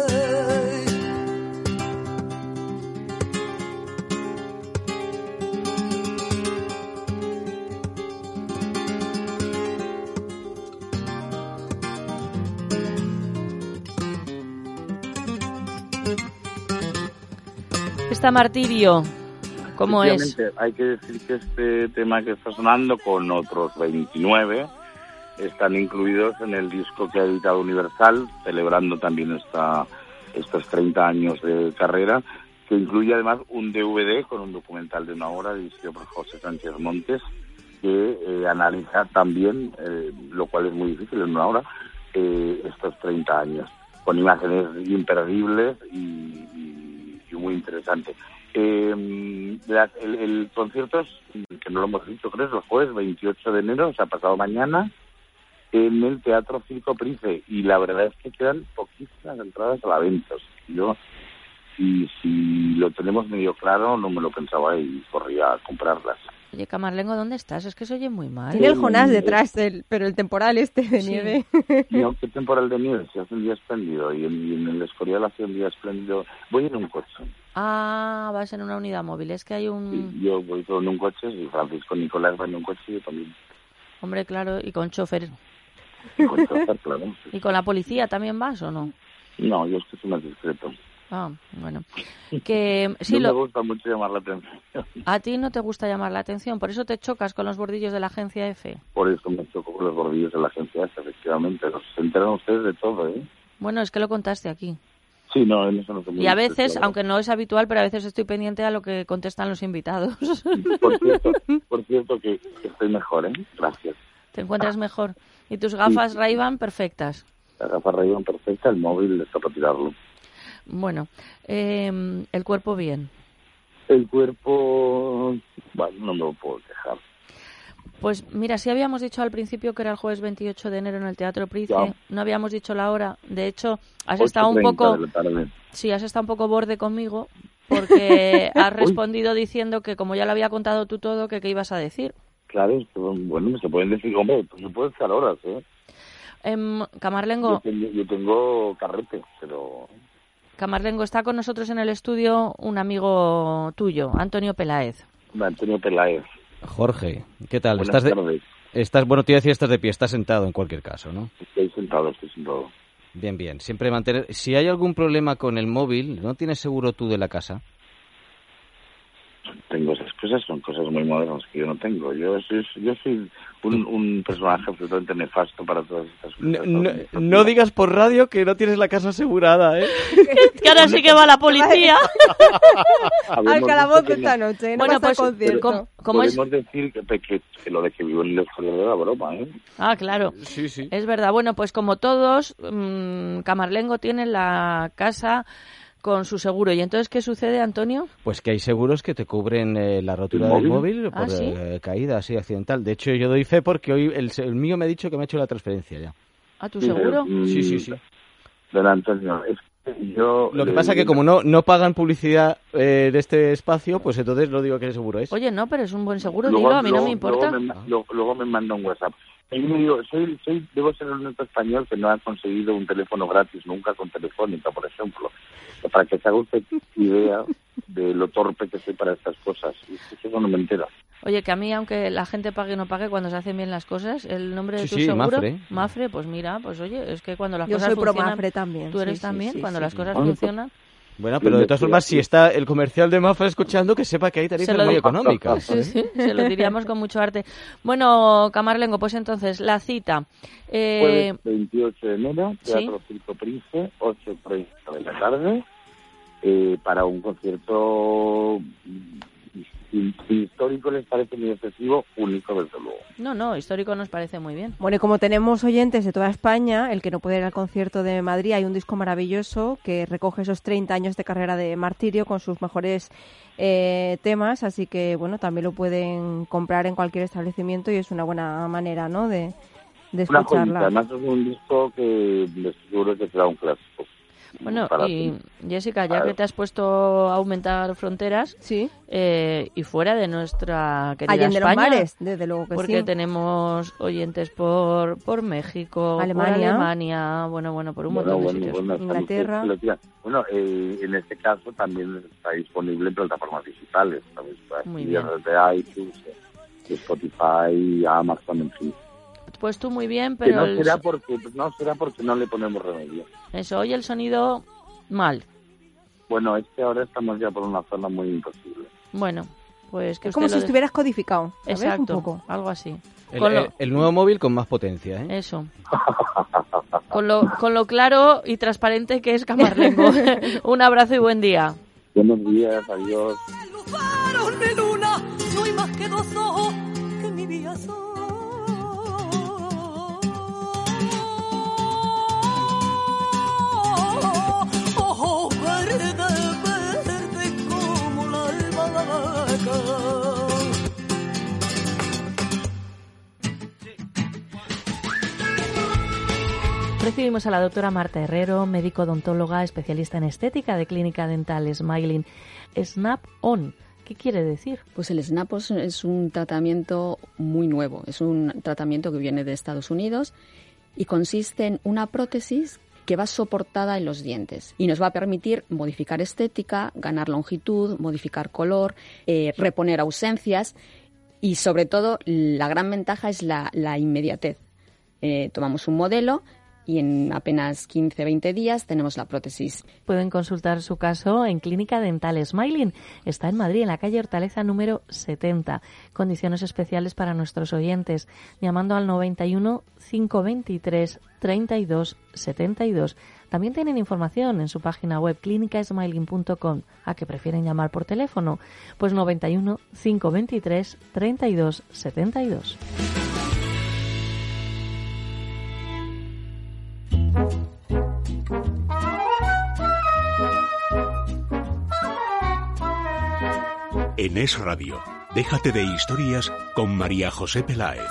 Esta Martirio, ¿cómo es? Hay que decir que este tema que está sonando con otros veintinueve están incluidos en el disco que ha editado Universal, celebrando también esta, estos treinta años de carrera, que incluye además un D V D con un documental de una hora dirigido por José Sánchez Montes, que eh, analiza también, eh, lo cual es muy difícil en una hora, eh, estos treinta años, con imágenes imperdibles y, y, y muy interesante. Eh, la, el, el concierto es, que no lo hemos dicho, creo, es el jueves veintiocho de enero, o sea, pasado mañana, en el Teatro Circo Price, y la verdad es que quedan poquísimas entradas a la venta. O sea, yo, si, si lo tenemos medio claro, no me lo pensaba y corría a comprarlas. Oye, Camarlengo, ¿dónde estás? Es que se oye muy mal. Tiene el Jonás detrás, del, pero el temporal este de Sí. nieve. No, ¿qué temporal de nieve? Si hace un día espléndido, y en, y en el Escorial hace un día espléndido. Voy en un coche. Ah, vas en una unidad móvil. Es que hay un... Y yo voy con un coche, y Francisco Nicolás va en un coche y yo también. Hombre, claro, y con chofer. Y con chofer, claro. ¿Y con la policía también vas o no? No, yo es que soy más discreto. Ah, bueno. Que sí, no lo... me gusta mucho llamar la atención. A ti no te gusta llamar la atención, por eso te chocas con los bordillos de la agencia F. Por eso me choco con los bordillos de la agencia F, efectivamente. Se enteran ustedes de todo, ¿eh? Bueno, es que lo contaste aquí. Sí, no, en eso no te Y a veces, aunque no es habitual, pero a veces estoy pendiente a lo que contestan los invitados. Por cierto, por cierto que, que estoy mejor, ¿eh? Gracias. Te encuentras mejor. Y tus gafas Sí. Ray-Ban perfectas. La gafa Ray-Ban perfecta, el móvil está para tirarlo. Bueno, eh, el cuerpo bien. El cuerpo, bueno, no me lo puedo quejar. Pues mira, sí habíamos dicho al principio que era el jueves veintiocho de enero en el Teatro Price. Ya. No habíamos dicho la hora. De hecho, has ocho estado un treinta poco... de la tarde. Sí, has estado un poco borde conmigo porque has respondido diciendo que como ya lo había contado tú todo, que qué ibas a decir. Claro, es que, bueno, se pueden decir, hombre, pues se pueden estar horas, ¿eh? Em, Camarlengo, Yo tengo, yo tengo carrete, pero... Camarlengo, está con nosotros en el estudio un amigo tuyo, Antonio Peláez. Antonio Peláez. Jorge, ¿qué tal? Buenas ¿Estás de, tardes. estás, bueno, te iba a decir, estás de pie, estás sentado en cualquier caso, ¿no? Estoy sentado, estoy sentado. Bien, bien. Siempre mantener... Si hay algún problema con el móvil, ¿no tienes seguro tú de la casa? Tengo esas cosas, son cosas muy modernas que yo no tengo. Yo soy, yo soy un, un personaje absolutamente nefasto para todas estas cosas. No, no, no digas por radio que no tienes la casa asegurada, ¿eh? Que ahora sí que va la policía. Al calabozo esta noche, no Bueno, vas al pues, concierto. ¿cómo, cómo es? Podemos decir que, que, que lo de que vivo en el exterior de la broma, ¿eh? Ah, claro. Sí, sí. Es verdad. Bueno, pues como todos, mmm, Camarlengo tiene la casa con su seguro. ¿Y entonces qué sucede, Antonio? Pues que hay seguros que te cubren eh, la rotura ¿El del móvil? móvil por ¿Ah, sí? eh, caída así accidental. De hecho, yo doy fe porque hoy el, el mío me ha dicho que me ha hecho la transferencia ya. ¿A tu Sí, seguro? mm, Sí, sí, sí. Don Antonio, es que yo... Lo que le- pasa que como no no pagan publicidad eh, de este espacio, pues entonces no digo qué seguro es. Oye, no, pero es un buen seguro, luego- dilo, a mí no luego- me importa. Luego me, ma- luego- luego me manda un WhatsApp. Y yo digo, soy, soy, debo ser el único español que no ha conseguido un teléfono gratis nunca con Telefónica, por ejemplo. Para que se haga usted idea de lo torpe que soy para estas cosas. Y eso no me entera. Oye, que a mí, aunque la gente pague o no pague, cuando se hacen bien las cosas, el nombre de Sí, tu sí, seguro... Mafre. Mafre, pues mira, pues oye, es que cuando las Yo cosas soy pro funcionan... Mafre también. Tú eres sí, sí, también, sí, cuando sí. las cosas Bueno, funcionan... Bueno, pero de todas formas, si está el comercial de Mafra escuchando, que sepa que hay tarifas Se lo muy digo. económicas. Sí, sí, se lo diríamos con mucho arte. Bueno, Camarlengo, pues entonces, la cita. Eh, Jueves veintiocho de enero, Teatro Circo Price, ocho treinta de la tarde, eh, para un concierto Si, si histórico les parece muy excesivo, único desde luego. No, no, histórico nos parece muy bien. Bueno, y como tenemos oyentes de toda España, el que no puede ir al concierto de Madrid, hay un disco maravilloso que recoge esos treinta años de carrera de Martirio con sus mejores eh, temas, así que bueno, también lo pueden comprar en cualquier establecimiento y es una buena manera, ¿no?, de, de Una escucharla. joyita, además es un disco que les seguro que será un clásico. Bueno, Para y ti. Jessica, ya Claro. que te has puesto a aumentar fronteras, sí, eh, y fuera de nuestra querida Allende los España, mares, desde luego que porque sí. tenemos oyentes por por México, Alemania. por Alemania, bueno, bueno, por un Bueno, montón de bueno, sitios. bueno, Inglaterra. estamos- lo que- Bueno, eh, en este caso también está disponible en plataformas digitales, ¿sabes? Muy Aquí bien. desde iTunes, eh, Spotify, Amazon, en fin. Pues tú muy bien, Que pero no el- será porque no será porque no le ponemos remedio. eso, oye el sonido mal. Bueno, es que ahora estamos ya por una zona muy imposible. Bueno, pues que Es como usted si lo de- estuvieras codificado, ¿sabes? Exacto, Un poco. algo así. El, Con lo- el- el nuevo móvil con más potencia, ¿eh? Eso. Con lo, con lo claro y transparente que es Camarlengo. Un abrazo y buen día. Buenos días, adiós. Faros de luna, no hay más que dos ojos que mi vida son. Ojos verdes, verdes como la albahaca. Recibimos a la doctora Marta Herrero, médico odontóloga, especialista en estética de Clínica Dental Smiling. Snap On, ¿qué quiere decir? Pues el Snap-on es un tratamiento muy nuevo, es un tratamiento que viene de Estados Unidos y consiste en una prótesis que va soportada en los dientes y nos va a permitir modificar estética, ganar longitud, modificar color, eh, reponer ausencias y sobre todo la gran ventaja es la, la inmediatez. Eh, tomamos un modelo y en apenas quince a veinte días tenemos la prótesis. Pueden consultar su caso en Clínica Dental Smiling. Está en Madrid, en la calle Hortaleza número setenta. Condiciones especiales para nuestros oyentes, llamando al noventa y uno, cinco veintitrés, treinta y dos setenta y dos. También tienen información en su página web clínica smiling punto com. ¿A qué prefieren llamar por teléfono? Pues noventa y uno, cinco veintitrés, treinta y dos setenta y dos. En Es Radio, déjate de historias con María José Peláez.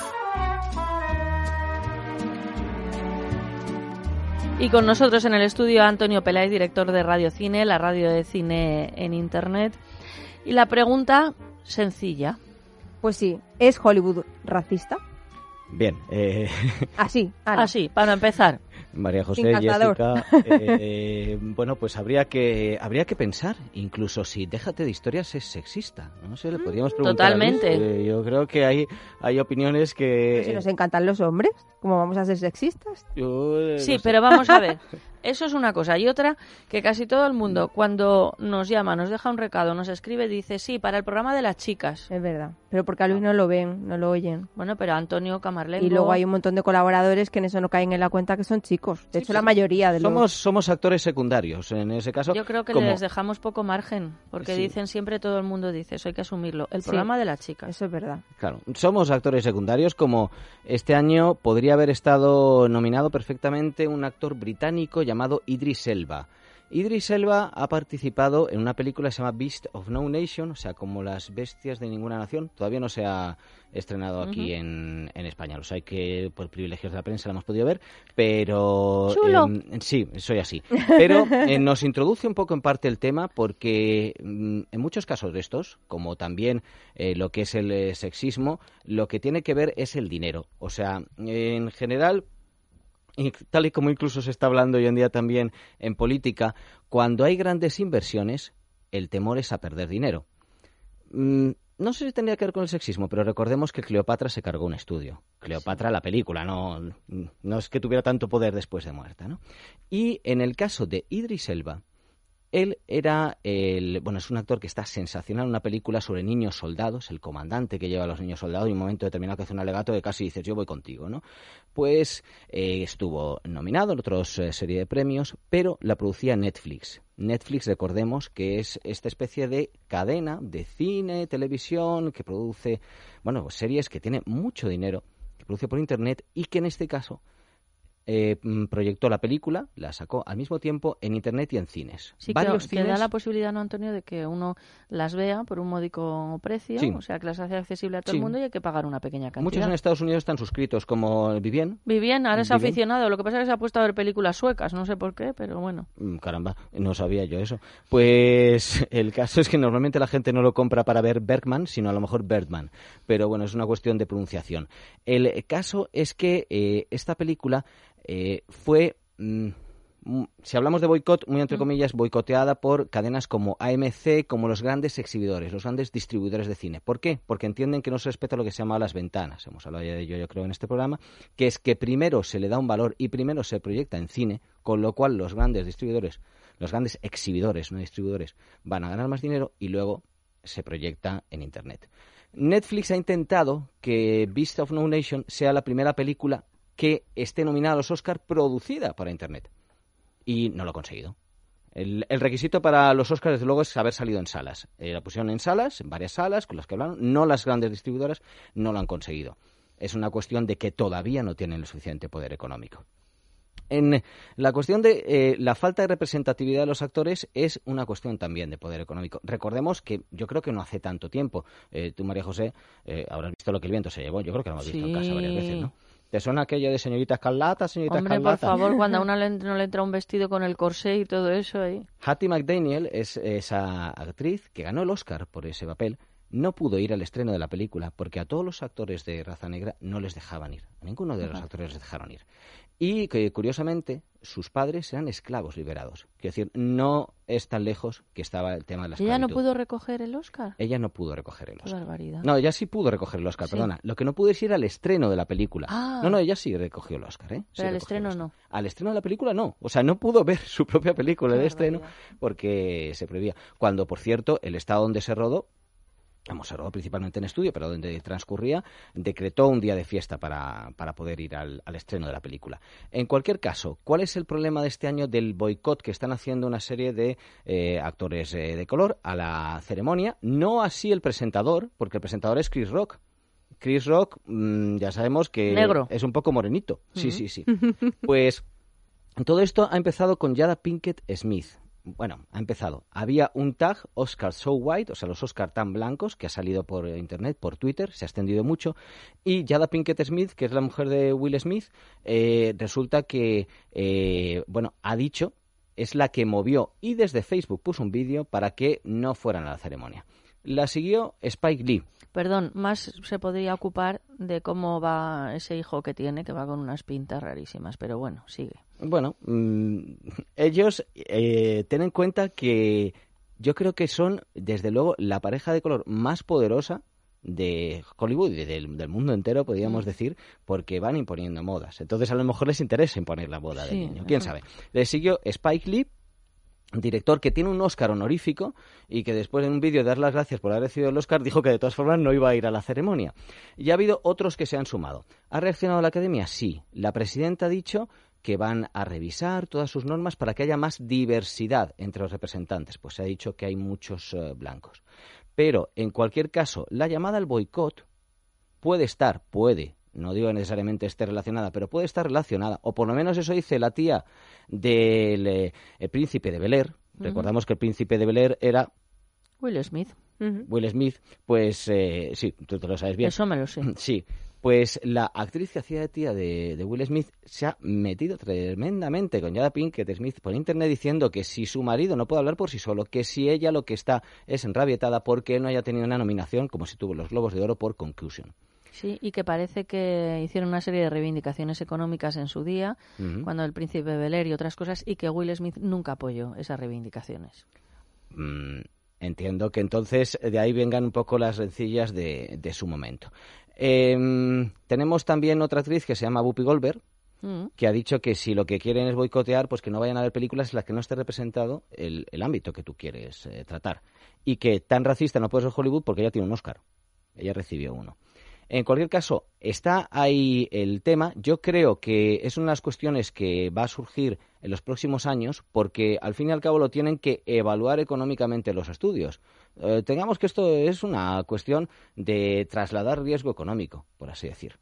Y con nosotros en el estudio Antonio Peláez, director de Radio Cine, la radio de cine en Internet. Y la pregunta sencilla. Pues sí, ¿es Hollywood racista? Bien, eh, Así, ala. Así, para empezar. María José, Sin cazador. Jessica, eh, bueno, pues habría que habría que pensar, incluso si Déjate de historias es sexista, no sé, le podríamos preguntar. a Luis. Totalmente. Eh, yo creo que hay hay opiniones que Si nos encantan los hombres, ¿cómo vamos a ser sexistas? yo, eh, Sí, no sé. pero vamos a ver. Eso es una cosa. Y otra, que casi todo el mundo, cuando nos llama, nos deja un recado, nos escribe, dice, sí, para el programa de las chicas. Es verdad. Pero porque a Luis no lo ven, no lo oyen. Bueno, pero Antonio Camarlengo... Y luego hay un montón de colaboradores que en eso no caen en la cuenta que son chicos. De hecho, la mayoría de los... Somos somos actores secundarios en ese caso. Yo creo que como- les dejamos poco margen, porque Sí. dicen siempre, todo el mundo dice, eso hay que asumirlo. El Sí. programa de las chicas. Eso es verdad. Claro, somos actores secundarios, como este año podría haber estado nominado perfectamente un actor británico llamado Idris Elba. Idris Elba ha participado en una película que se llama Beast of No Nation, o sea, como las bestias de ninguna nación. Todavía no se ha estrenado aquí Ujú. en, en España. Los hay que, por privilegios de la prensa, la hemos podido ver, pero... ¡Chulo! eh, sí, soy así. Pero eh, nos introduce un poco en parte el tema porque mm, en muchos casos de estos, como también eh, lo que es el eh, sexismo, lo que tiene que ver es el dinero. O sea, en general... Y tal y como incluso se está hablando hoy en día también en política, cuando hay grandes inversiones, el temor es a perder dinero. Mm, no sé si tendría que ver con el sexismo, pero recordemos que Cleopatra se cargó un estudio. Cleopatra, la película, no, no es que tuviera tanto poder después de muerta, ¿no? Y en el caso de Idris Elba, Él era el, bueno, es un actor que está sensacional en una película sobre niños soldados, el comandante que lleva a los niños soldados y en un momento determinado que hace un alegato que casi dices yo voy contigo, ¿no? Pues eh, estuvo nominado en otros eh, serie de premios, pero la producía Netflix. Netflix, recordemos que es esta especie de cadena de cine, televisión, que produce, bueno, pues series que tiene mucho dinero, que produce por internet y que en este caso Eh, proyectó la película, la sacó al mismo tiempo en internet y en cines. Sí, Varios que, cines... que da la posibilidad, ¿no, Antonio?, de que uno las vea por un módico precio, Sí. o sea, que las hace accesible a todo Sí. el mundo y hay que pagar una pequeña cantidad. Muchos en Estados Unidos están suscritos, como Vivien. Vivien, ahora es Vivien. aficionado, lo que pasa es que se ha puesto a ver películas suecas, no sé por qué, pero bueno. Mm, Caramba, no sabía yo eso. Pues el caso es que normalmente la gente no lo compra para ver Bergman, sino a lo mejor Birdman. Pero bueno, es una cuestión de pronunciación. El caso es que eh, esta película eh, fue... Mm, si hablamos de boicot, muy entre comillas, boicoteada por cadenas como A M C, como los grandes exhibidores, los grandes distribuidores de cine. ¿Por qué? Porque entienden que no se respeta lo que se llama las ventanas. Hemos hablado ya de ello, yo creo, en este programa, que es que primero se le da un valor y primero se proyecta en cine, con lo cual los grandes distribuidores, los grandes exhibidores, no distribuidores, van a ganar más dinero y luego se proyecta en Internet. Netflix ha intentado que Beast of No Nation sea la primera película que esté nominada a los Oscar producida para Internet. Y no lo ha conseguido. El, el requisito para los Oscars, desde luego, es haber salido en salas. Eh, la pusieron en salas, en varias salas, con las que hablaron. No las grandes distribuidoras no lo han conseguido. Es una cuestión de que todavía no tienen el suficiente poder económico. En la cuestión de eh, la falta de representatividad de los actores es una cuestión también de poder económico. Recordemos que yo creo que no hace tanto tiempo, eh, tú, María José, eh, habrás visto lo que el viento se llevó. Yo creo que lo hemos visto Sí. en casa varias veces, ¿no? ¿Te suena aquello de señorita Escarlata, señorita Hombre, Escarlata? por favor, cuando a una le, no le entra un vestido con el corsé y todo eso ahí. Hattie McDaniel es esa actriz que ganó el Oscar por ese papel. No pudo ir al estreno de la película porque a todos los actores de raza negra no les dejaban ir. A ninguno de los Ajá. actores les dejaron ir. Y que, curiosamente, sus padres eran esclavos liberados. Quiero decir, no es tan lejos que estaba el tema de la esclavitud. ¿Ella no pudo recoger el Oscar? Ella no pudo recoger el Qué Oscar. barbaridad. No, ella sí pudo recoger el Oscar, Sí. perdona. Lo que no pudo es ir al estreno de la película. Ah. No, no, ella sí recogió el Oscar, ¿eh? Sí Pero al recogió el estreno Oscar. no. Al estreno de la película no. O sea, no pudo ver su propia película Qué de estreno porque se prohibía. Cuando, por cierto, el estado donde se rodó, hemos se rodó principalmente en estudio, pero donde transcurría, decretó un día de fiesta para, para poder ir al, al estreno de la película. En cualquier caso, ¿cuál es el problema de este año del boicot que están haciendo una serie de eh, actores eh, de color a la ceremonia? No así el presentador, porque el presentador es Chris Rock. Chris Rock, mmm, ya sabemos que Negro. es un poco morenito. Sí, Ujú. sí, sí. Pues todo esto ha empezado con Jada Pinkett Smith. Bueno, ha empezado. Había un tag, Oscar So White, o sea, los Oscar tan blancos, que ha salido por internet, por Twitter, se ha extendido mucho. Y Jada Pinkett Smith, que es la mujer de Will Smith, eh, resulta que, eh, bueno, ha dicho, es la que movió y desde Facebook puso un vídeo para que no fueran a la ceremonia. La siguió Spike Lee. Perdón, más se podría ocupar de cómo va ese hijo que tiene, que va con unas pintas rarísimas, pero bueno, sigue. Bueno, mmm, ellos eh, ten en cuenta que yo creo que son, desde luego, la pareja de color más poderosa de Hollywood y del, del mundo entero, podríamos Mm. decir, porque van imponiendo modas. Entonces, a lo mejor les interesa imponer la moda Sí, del niño. ¿Quién ajá. sabe? Le siguió Spike Lee, director que tiene un Oscar honorífico y que después en un vídeo de dar las gracias por haber recibido el Oscar dijo que de todas formas no iba a ir a la ceremonia. Y ha habido otros que se han sumado. ¿Ha reaccionado la Academia? Sí. La presidenta ha dicho que van a revisar todas sus normas para que haya más diversidad entre los representantes. Pues se ha dicho que hay muchos uh, blancos. Pero, en cualquier caso, la llamada al boicot puede estar, puede, no digo que necesariamente esté relacionada, pero puede estar relacionada, o por lo menos eso dice la tía del eh, el príncipe de Bel-Air. Ujú. Recordamos que el príncipe de Bel-Air era Will Smith. Will Smith, pues eh, sí, tú te lo sabes bien. Eso me lo sé. Sí, pues la actriz que hacía de tía de, de Will Smith se ha metido tremendamente con Jada Pinkett Smith por internet diciendo que si su marido no puede hablar por sí solo, que si ella lo que está es enrabietada porque él no haya tenido una nominación como si tuvo los Globos de Oro por Concussion. Sí, y que parece que hicieron una serie de reivindicaciones económicas en su día, Ujú. cuando el príncipe Bel-Air y otras cosas, y que Will Smith nunca apoyó esas reivindicaciones. Mm, entiendo que entonces de ahí vengan un poco las rencillas de, de su momento. Eh, tenemos también otra actriz que se llama Whoopi Goldberg, Mm. que ha dicho que si lo que quieren es boicotear, pues que no vayan a ver películas en las que no esté representado el, el ámbito que tú quieres eh, tratar. Y que tan racista no puede ser Hollywood porque ella tiene un Oscar. Ella recibió uno. En cualquier caso, está ahí el tema. Yo creo que es una de las cuestiones que va a surgir en los próximos años porque al fin y al cabo lo tienen que evaluar económicamente los estudios. Eh, tengamos que esto es una cuestión de trasladar riesgo económico, por así decir.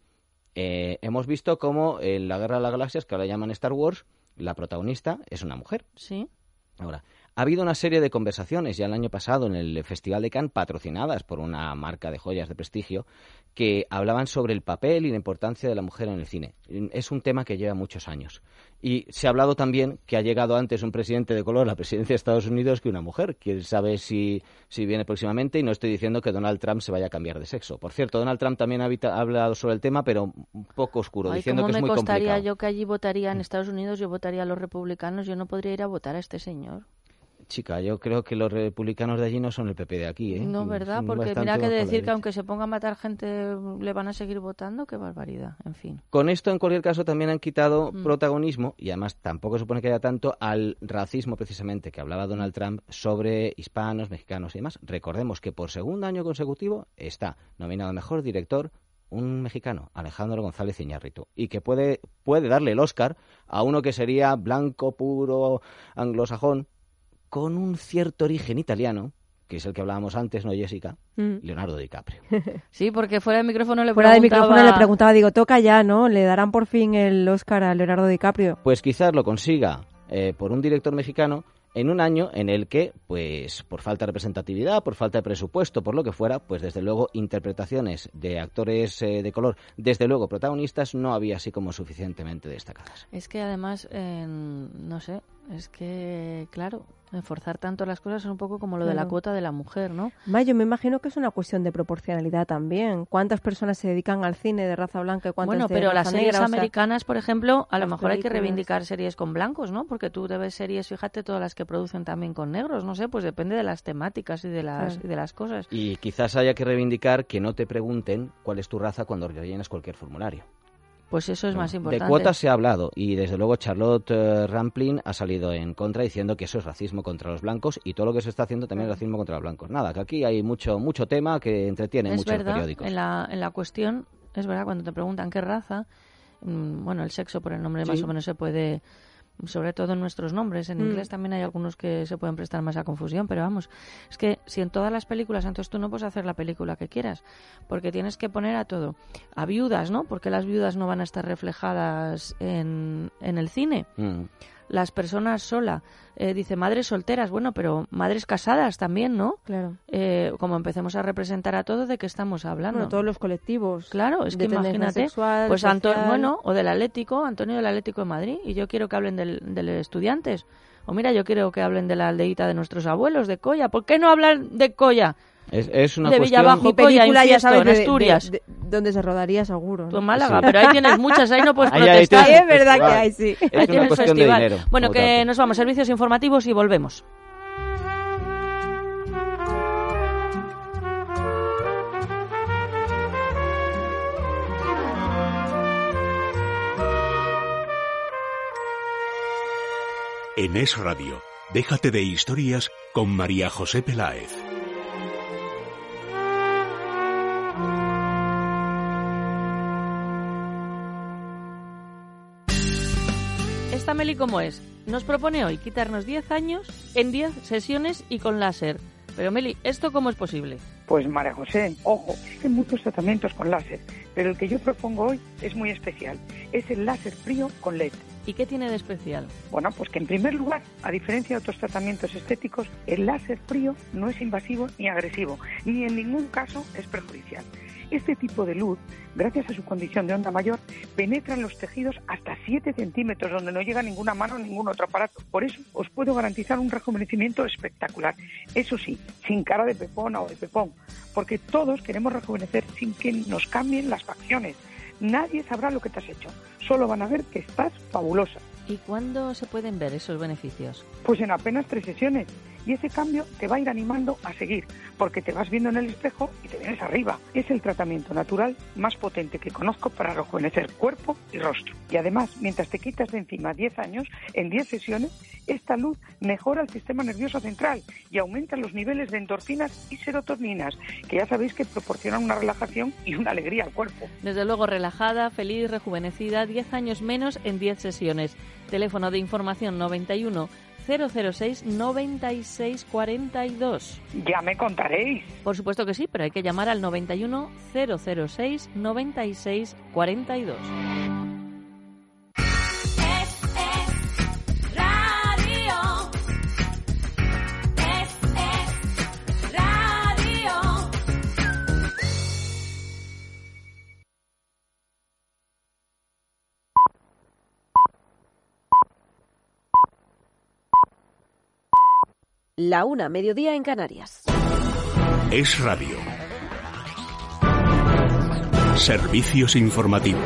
Eh, hemos visto cómo en la Guerra de las Galaxias, que ahora llaman Star Wars, la protagonista es una mujer. Sí. Ahora, ha habido una serie de conversaciones ya el año pasado en el Festival de Cannes, patrocinadas por una marca de joyas de prestigio, que hablaban sobre el papel y la importancia de la mujer en el cine. Es un tema que lleva muchos años. Y se ha hablado también que ha llegado antes un presidente de color a la presidencia de Estados Unidos que una mujer. Quién sabe si, si viene próximamente, y no estoy diciendo que Donald Trump se vaya a cambiar de sexo. Por cierto, Donald Trump también ha, habita, ha hablado sobre el tema, pero un poco oscuro, Ay, diciendo que es muy complicado. ¿cómo me costaría yo que allí votaría en Estados Unidos? Yo votaría a los republicanos, yo no podría ir a votar a este señor. Chica, yo creo que los republicanos de allí no son el P P de aquí, ¿eh? No, ¿verdad? Son Porque bastante mira que más decir para que la aunque se ponga a matar gente le van a seguir votando, qué barbaridad, en fin. Con esto, en cualquier caso, también han quitado Mm. protagonismo, y además tampoco supone que haya tanto, al racismo precisamente que hablaba Donald Trump sobre hispanos, mexicanos y demás. Recordemos que por segundo año consecutivo está nominado Mejor Director un mexicano, Alejandro González Iñárritu, y que puede, puede darle el Oscar a uno que sería blanco, puro, anglosajón, con un cierto origen italiano, que es el que hablábamos antes, ¿no, Jessica? Mm. Leonardo DiCaprio. Sí, porque fuera de micrófono le Fuera de preguntaba... micrófono le preguntaba, digo, toca ya, ¿no? ¿Le darán por fin el Oscar a Leonardo DiCaprio? Pues quizás lo consiga eh, por un director mexicano en un año en el que, pues por falta de representatividad, por falta de presupuesto, por lo que fuera, pues desde luego interpretaciones de actores eh, de color, desde luego protagonistas, no había así como suficientemente destacadas. Es que además, eh, no sé, es que, claro, forzar tanto las cosas es un poco como lo de la Claro. cuota de la mujer, ¿no? Ma, yo me imagino que es una cuestión de proporcionalidad también. ¿Cuántas personas se dedican al cine de raza blanca y cuántas Bueno, de pero raza las series negra? O sea, americanas, por ejemplo, a lo las mejor hay que películas. reivindicar series con blancos, ¿no? Porque tú debes series, fíjate, todas las que producen también con negros, no sé, pues depende de las temáticas y de las, Claro. y de las cosas. Y quizás haya que reivindicar que no te pregunten cuál es tu raza cuando rellenas cualquier formulario. Pues eso es más importante. De cuotas se ha hablado y desde luego Charlotte eh, Rampling ha salido en contra diciendo que eso es racismo contra los blancos y todo lo que se está haciendo también es racismo contra los blancos. Nada, que aquí hay mucho mucho tema que entretiene Es mucho los verdad, periódicos. en la, en la cuestión, es verdad, cuando te preguntan qué raza, mm, bueno, el sexo por el nombre Sí. más o menos se puede, sobre todo en nuestros nombres, en Mm. inglés también hay algunos que se pueden prestar más a confusión, pero vamos, es que si en todas las películas, entonces tú no puedes hacer la película que quieras, porque tienes que poner a todo, a viudas, ¿no? Porque las viudas no van a estar reflejadas en, en el cine. Mm. Las personas sola, eh, dice madres solteras, bueno, pero madres casadas también, ¿no? Claro. Eh, como empecemos a representar a todo, ¿de qué estamos hablando? Bueno, todos los colectivos. Claro, es de que tendencia imagínate, sexual, pues Anto- social. bueno, o del Atlético, Antonio del Atlético de Madrid, y yo quiero que hablen del, del Estudiantes. O mira, yo quiero que hablen de la aldeíta de nuestros abuelos, de Colla. ¿Por qué no hablan de Colla? Es, es una de cuestión... Villabajo, Mi Colla, película, ya Infiesto, sabes, en de, de- Asturias. de- donde se rodaría seguro, ¿no? Tú en Málaga, Sí. pero ahí tienes muchas, ahí no puedes Ahí hay protestar. todo un Es verdad que festival. hay, sí. Es Ahí una tienes cuestión de festival. dinero. Bueno, como que tanto. nos vamos, servicios informativos y volvemos. En Es Radio, déjate de historias con María José Peláez. Esta Meli, ¿cómo es? Nos propone hoy quitarnos diez años en diez sesiones y con láser. Pero Meli, ¿esto cómo es posible? Pues María José, ojo, existen muchos tratamientos con láser, pero el que yo propongo hoy es muy especial. Es el láser frío con L E D. ¿Y qué tiene de especial? Bueno, pues que en primer lugar, a diferencia de otros tratamientos estéticos, el láser frío no es invasivo ni agresivo, ni en ningún caso es perjudicial. Este tipo de luz, gracias a su condición de onda mayor, penetra en los tejidos hasta siete centímetros, donde no llega ninguna mano o ningún otro aparato. Por eso os puedo garantizar un rejuvenecimiento espectacular. Eso sí, sin cara de pepona o de pepón, porque todos queremos rejuvenecer sin que nos cambien las facciones. Nadie sabrá lo que te has hecho, solo van a ver que estás fabulosa. ¿Y cuándo se pueden ver esos beneficios? Pues en apenas tres sesiones. y ese cambio te va a ir animando a seguir, porque te vas viendo en el espejo y te vienes arriba. Es el tratamiento natural más potente que conozco para rejuvenecer cuerpo y rostro. Y además, mientras te quitas de encima diez años, en diez sesiones, esta luz mejora el sistema nervioso central y aumenta los niveles de endorfinas y serotoninas, que ya sabéis que proporcionan una relajación y una alegría al cuerpo. Desde luego relajada, feliz, rejuvenecida, diez años menos en diez sesiones. Teléfono de información noventa y uno, cero cero seis, noventa y seis cuarenta y dos. Ya me contaréis. Por supuesto que sí, pero hay que llamar al noventa y uno, cero cero seis, noventa y seis cuarenta y dos. La una, mediodía en Canarias. Es Radio. Servicios informativos.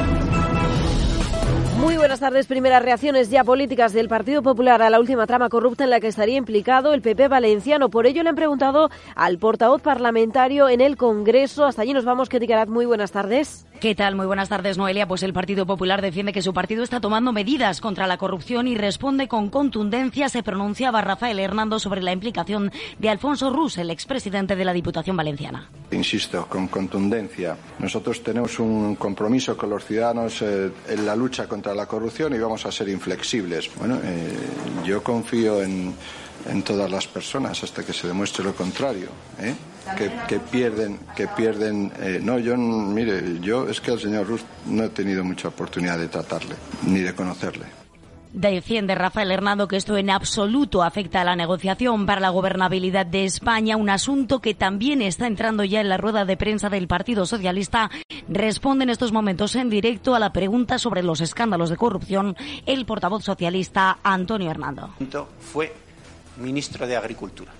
Muy buenas tardes. Primeras reacciones ya políticas del Partido Popular a la última trama corrupta en la que estaría implicado el P P valenciano. Por ello le han preguntado al portavoz parlamentario en el Congreso. Hasta allí nos vamos. Ketty Carat, muy buenas tardes. ¿Qué tal? Muy buenas tardes, Noelia. Pues el Partido Popular defiende que su partido está tomando medidas contra la corrupción y responde con contundencia. Se pronunciaba Rafael Hernando sobre la implicación de Alfonso Rus, el expresidente de la Diputación Valenciana. Insisto, con contundencia. Nosotros tenemos un compromiso con los ciudadanos eh, en la lucha contra la corrupción y vamos a ser inflexibles. Bueno, eh, yo confío en, en todas las personas hasta que se demuestre lo contrario, ¿eh? Que, que pierden, que pierden. Eh, no, yo, mire, yo es que al señor Rus no he tenido mucha oportunidad de tratarle, ni de conocerle. Defiende Rafael Hernando que esto en absoluto afecta a la negociación para la gobernabilidad de España, un asunto que también está entrando ya en la rueda de prensa del Partido Socialista. Responde en estos momentos en directo a la pregunta sobre los escándalos de corrupción el portavoz socialista Antonio Hernando. Fue ministro de Agricultura.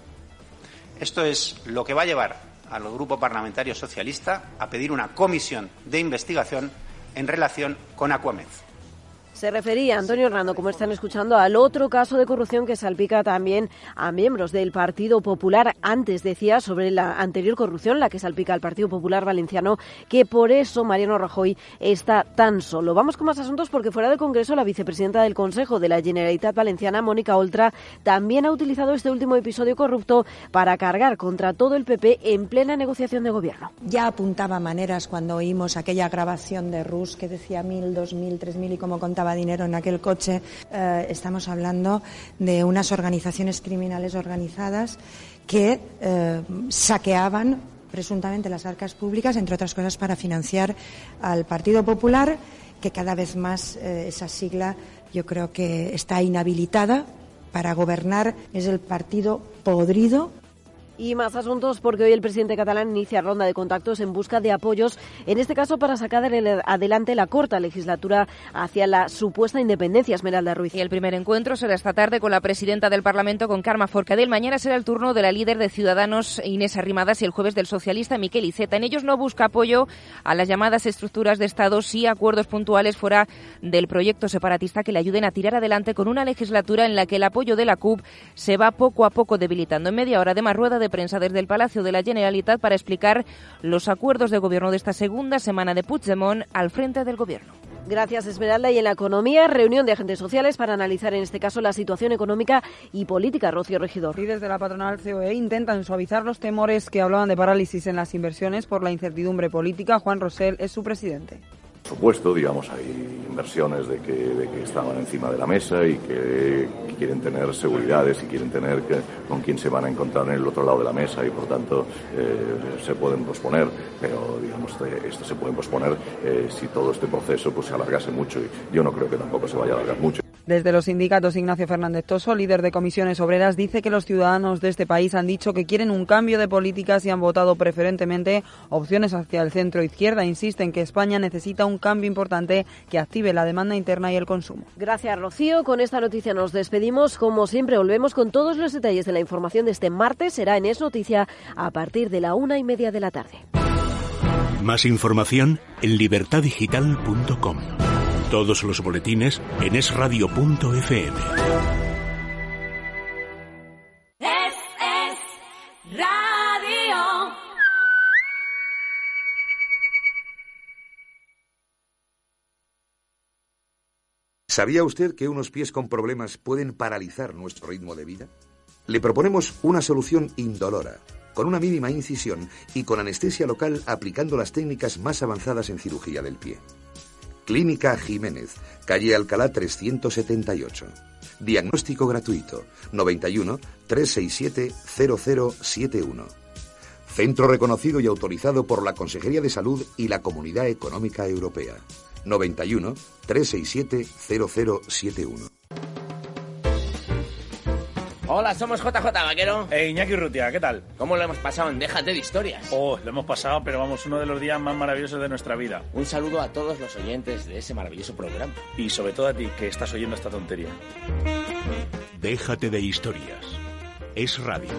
Esto es lo que va a llevar al Grupo Parlamentario Socialista a pedir una comisión de investigación en relación con Aquamed. Se refería Antonio Hernando, como están escuchando, al otro caso de corrupción que salpica también a miembros del Partido Popular. Antes decía sobre la anterior corrupción, la que salpica al Partido Popular valenciano, que por eso Mariano Rajoy está tan solo. Vamos con más asuntos porque fuera del Congreso la vicepresidenta del Consejo de la Generalitat Valenciana, Mónica Oltra, también ha utilizado este último episodio corrupto para cargar contra todo el P P en plena negociación de gobierno. Ya apuntaba maneras cuando oímos aquella grabación de Rus que decía mil, dos mil, tres mil y como contaba dinero en aquel coche. Eh, estamos hablando de unas organizaciones criminales organizadas que eh, saqueaban presuntamente las arcas públicas, entre otras cosas para financiar al Partido Popular, que cada vez más eh, esa sigla yo creo que está inhabilitada para gobernar. Es el partido podrido. Y más asuntos porque hoy el presidente catalán inicia ronda de contactos en busca de apoyos, en este caso para sacar adelante la corta legislatura hacia la supuesta independencia. Esmeralda Ruiz. Y el primer encuentro será esta tarde con la presidenta del Parlamento, con Carme Forcadell. Mañana será el turno de la líder de Ciudadanos, Inés Arrimadas, y el jueves del socialista Miquel Iceta. En ellos no busca apoyo a las llamadas estructuras de Estado, sí acuerdos puntuales fuera del proyecto separatista que le ayuden a tirar adelante con una legislatura en la que el apoyo de la C U P se va poco a poco debilitando. En media hora de más rueda de prensa desde el Palacio de la Generalitat para explicar los acuerdos de gobierno de esta segunda semana de Puigdemont al frente del gobierno. Gracias, Esmeralda. Y en la economía, reunión de agentes sociales para analizar en este caso la situación económica y política. Rocío Regidor. Y desde la patronal C O E intentan suavizar los temores que hablaban de parálisis en las inversiones por la incertidumbre política. Juan Rosell es su presidente. Por supuesto, digamos, hay inversiones de que, de que estaban encima de la mesa y que, que quieren tener seguridades y quieren tener que, con quién se van a encontrar en el otro lado de la mesa y, por tanto, eh, se pueden posponer. Pero, digamos, esto se puede posponer eh, si todo este proceso pues se alargase mucho. Y yo no creo que tampoco se vaya a alargar mucho. Desde los sindicatos, Ignacio Fernández Toso, líder de comisiones obreras, dice que los ciudadanos de este país han dicho que quieren un cambio de políticas y han votado preferentemente opciones hacia el centro-izquierda. Insisten que España necesita un cambio importante que active la demanda interna y el consumo. Gracias, Rocío. Con esta noticia nos despedimos. Como siempre, volvemos con todos los detalles de la información de este martes. Será en Es Noticia a partir de la una y media de la tarde. Más información en libertad digital punto com. Todos los boletines en es radio punto efe eme. ¿Sabía usted que unos pies con problemas pueden paralizar nuestro ritmo de vida? Le proponemos una solución indolora, con una mínima incisión y con anestesia local aplicando las técnicas más avanzadas en cirugía del pie. Clínica Jiménez, calle Alcalá trescientos setenta y ocho. Diagnóstico gratuito, noventa y uno, trescientos sesenta y siete, cero cero siete uno. Centro reconocido y autorizado por la Consejería de Salud y la Comunidad Económica Europea. noventa y uno, trescientos sesenta y siete, cero cero siete uno. Hola, somos J J Vaquero. E Iñaki Urrutia, ¿qué tal? ¿Cómo lo hemos pasado en Déjate de Historias? Oh, lo hemos pasado, pero vamos, uno de los días más maravillosos de nuestra vida. Un saludo a todos los oyentes de ese maravilloso programa. Y sobre todo a ti, que estás oyendo esta tontería. Déjate de Historias. Es radio.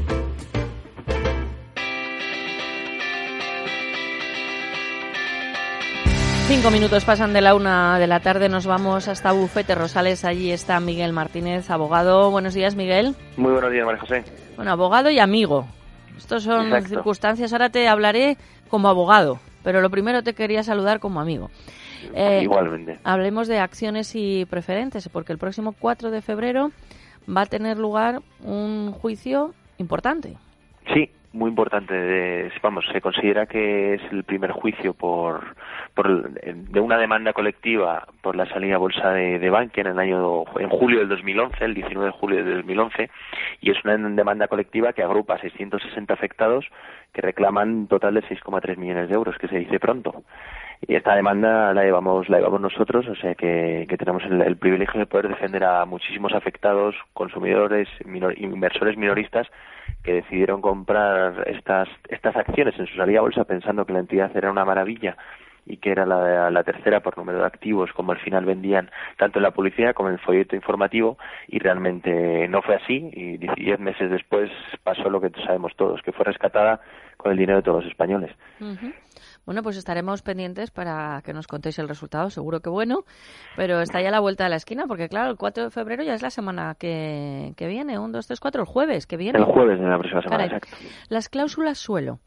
Cinco minutos pasan de la una de la tarde, nos vamos hasta Bufete Rosales, allí está Miguel Martínez, abogado. Buenos días, Miguel. Muy buenos días, María José. Bueno, abogado y amigo. Estos son Exacto. circunstancias, ahora te hablaré como abogado, pero lo primero te quería saludar como amigo. Eh, Igualmente. Hablemos de acciones y preferentes, porque el próximo cuatro de febrero va a tener lugar un juicio importante. Sí, muy importante. De, vamos, se considera que es el primer juicio por, por de una demanda colectiva por la salida a bolsa de, de Bankia en el año en julio del dos mil once, el diecinueve de julio del dos mil once, y es una demanda colectiva que agrupa a seiscientos sesenta afectados que reclaman un total de seis coma tres millones de euros, que se dice pronto. Y esta demanda la llevamos la llevamos nosotros, o sea que, que tenemos el, el privilegio de poder defender a muchísimos afectados, consumidores, minor, inversores minoristas que decidieron comprar estas estas acciones en su salida a bolsa pensando que la entidad era una maravilla y que era la, la tercera por número de activos, como al final vendían tanto en la publicidad como en el folleto informativo, y realmente no fue así, y diez meses después pasó lo que sabemos todos, que fue rescatada con el dinero de todos los españoles. Uh-huh. Bueno, pues estaremos pendientes para que nos contéis el resultado, seguro que bueno, pero está ya a la vuelta de la esquina, porque claro, el cuatro de febrero ya es la semana que, que viene, un, dos, tres, cuatro, el jueves que viene. El jueves de la próxima semana, Caray. Exacto. Las cláusulas suelo,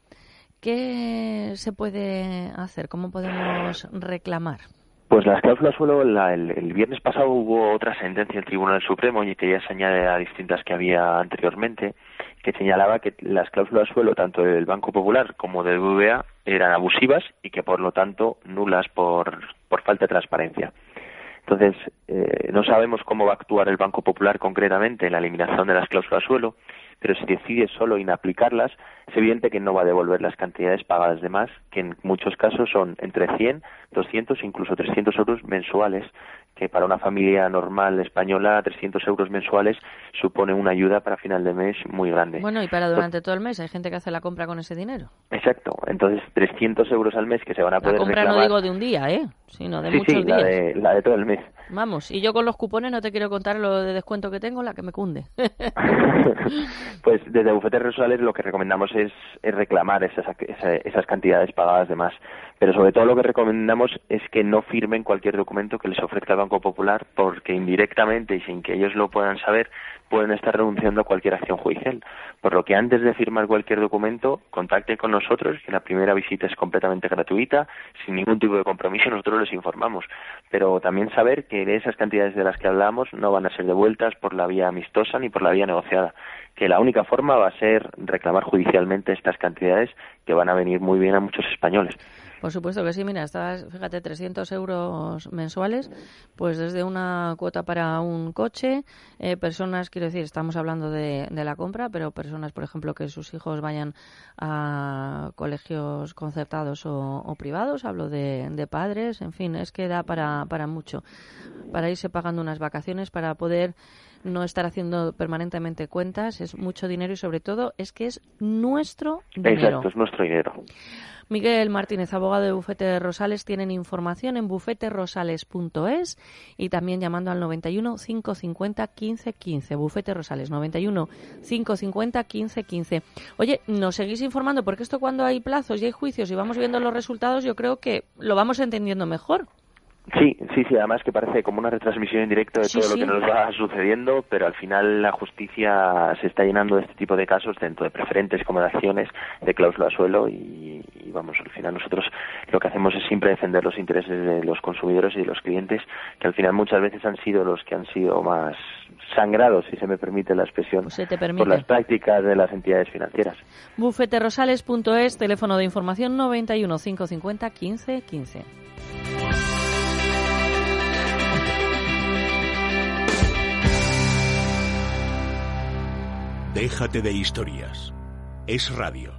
¿qué se puede hacer? ¿Cómo podemos reclamar? Pues las cláusulas suelo, la, el, el viernes pasado hubo otra sentencia del Tribunal Supremo, y que ya se añade a distintas que había anteriormente, que señalaba que las cláusulas suelo, tanto del Banco Popular como del B B V A, eran abusivas y que por lo tanto nulas por, por falta de transparencia. Entonces, eh, no sabemos cómo va a actuar el Banco Popular concretamente en la eliminación de las cláusulas suelo, pero si decide solo inaplicarlas, es evidente que no va a devolver las cantidades pagadas de más, que en muchos casos son entre cien, doscientos, incluso trescientos euros mensuales, que para una familia normal española, trescientos euros mensuales supone una ayuda para final de mes muy grande. Bueno, y para durante todo el mes, hay gente que hace la compra con ese dinero. Exacto, entonces trescientos euros al mes que se van a poder reclamar. La compra reclamar. no digo de un día, ¿eh? Sino de sí, muchos sí, días. La de, la de todo el mes. Vamos, y yo con los cupones no te quiero contar lo de descuento que tengo, la que me cunde. Pues desde Bufete Rosales lo que recomendamos es, es reclamar esas, esas, esas cantidades pagadas de más. Pero sobre todo lo que recomendamos es que no firmen cualquier documento que les ofrezca el Banco Popular, porque indirectamente y sin que ellos lo puedan saber, pueden estar renunciando a cualquier acción judicial. Por lo que antes de firmar cualquier documento, contacten con nosotros, que la primera visita es completamente gratuita, sin ningún tipo de compromiso, nosotros les informamos. Pero también saber que esas cantidades de las que hablamos no van a ser devueltas por la vía amistosa ni por la vía negociada, que la única forma va a ser reclamar judicialmente estas cantidades, que van a venir muy bien a muchos españoles. Por supuesto que sí, mira, estás, fíjate, trescientos euros mensuales, pues desde una cuota para un coche, eh, personas, quiero decir, estamos hablando de, de la compra, pero personas, por ejemplo, que sus hijos vayan a colegios concertados o, o privados, hablo de, de padres, en fin, es que da para, para mucho, para irse pagando unas vacaciones, para poder no estar haciendo permanentemente cuentas, es mucho dinero y sobre todo es que es nuestro dinero. Exacto, es nuestro dinero. Miguel Martínez, abogado de Bufete Rosales, tienen información en bufete rosales punto es y también llamando al noventa y uno, cinco cincuenta, quince quince. Bufete Rosales, noventa y uno, cinco cincuenta, quince quince. Oye, nos seguís informando, porque esto cuando hay plazos y hay juicios y vamos viendo los resultados, yo creo que lo vamos entendiendo mejor. Sí, sí, sí, además que parece como una retransmisión en directo de Sí, todo sí. lo que nos va sucediendo, pero al final la justicia se está llenando de este tipo de casos, tanto de preferentes como de acciones, de cláusula suelo, y, y vamos, al final nosotros lo que hacemos es siempre defender los intereses de los consumidores y de los clientes, que al final muchas veces han sido los que han sido más sangrados, si se me permite la expresión, Se te permite. por las prácticas de las entidades financieras. bufeterosales punto es, teléfono de información noventa y uno, quinientos cincuenta, quince quince. Déjate de historias. Es radio.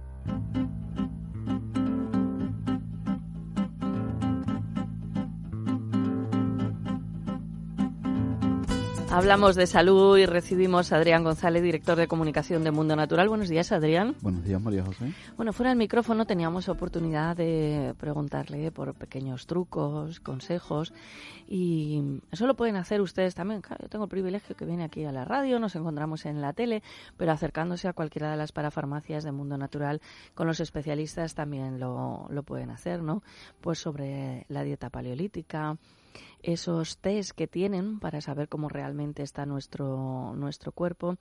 Hablamos de salud y recibimos a Adrián González, director de comunicación de Mundo Natural. Buenos días, Adrián. Buenos días, María José. Bueno, fuera del micrófono teníamos oportunidad de preguntarle por pequeños trucos, consejos, y eso lo pueden hacer ustedes también. Claro, yo tengo el privilegio que viene aquí a la radio, nos encontramos en la tele, pero acercándose a cualquiera de las parafarmacias de Mundo Natural con los especialistas también lo, lo pueden hacer, ¿no? Pues sobre la dieta paleolítica, esos test que tienen para saber cómo realmente está nuestro nuestro cuerpo.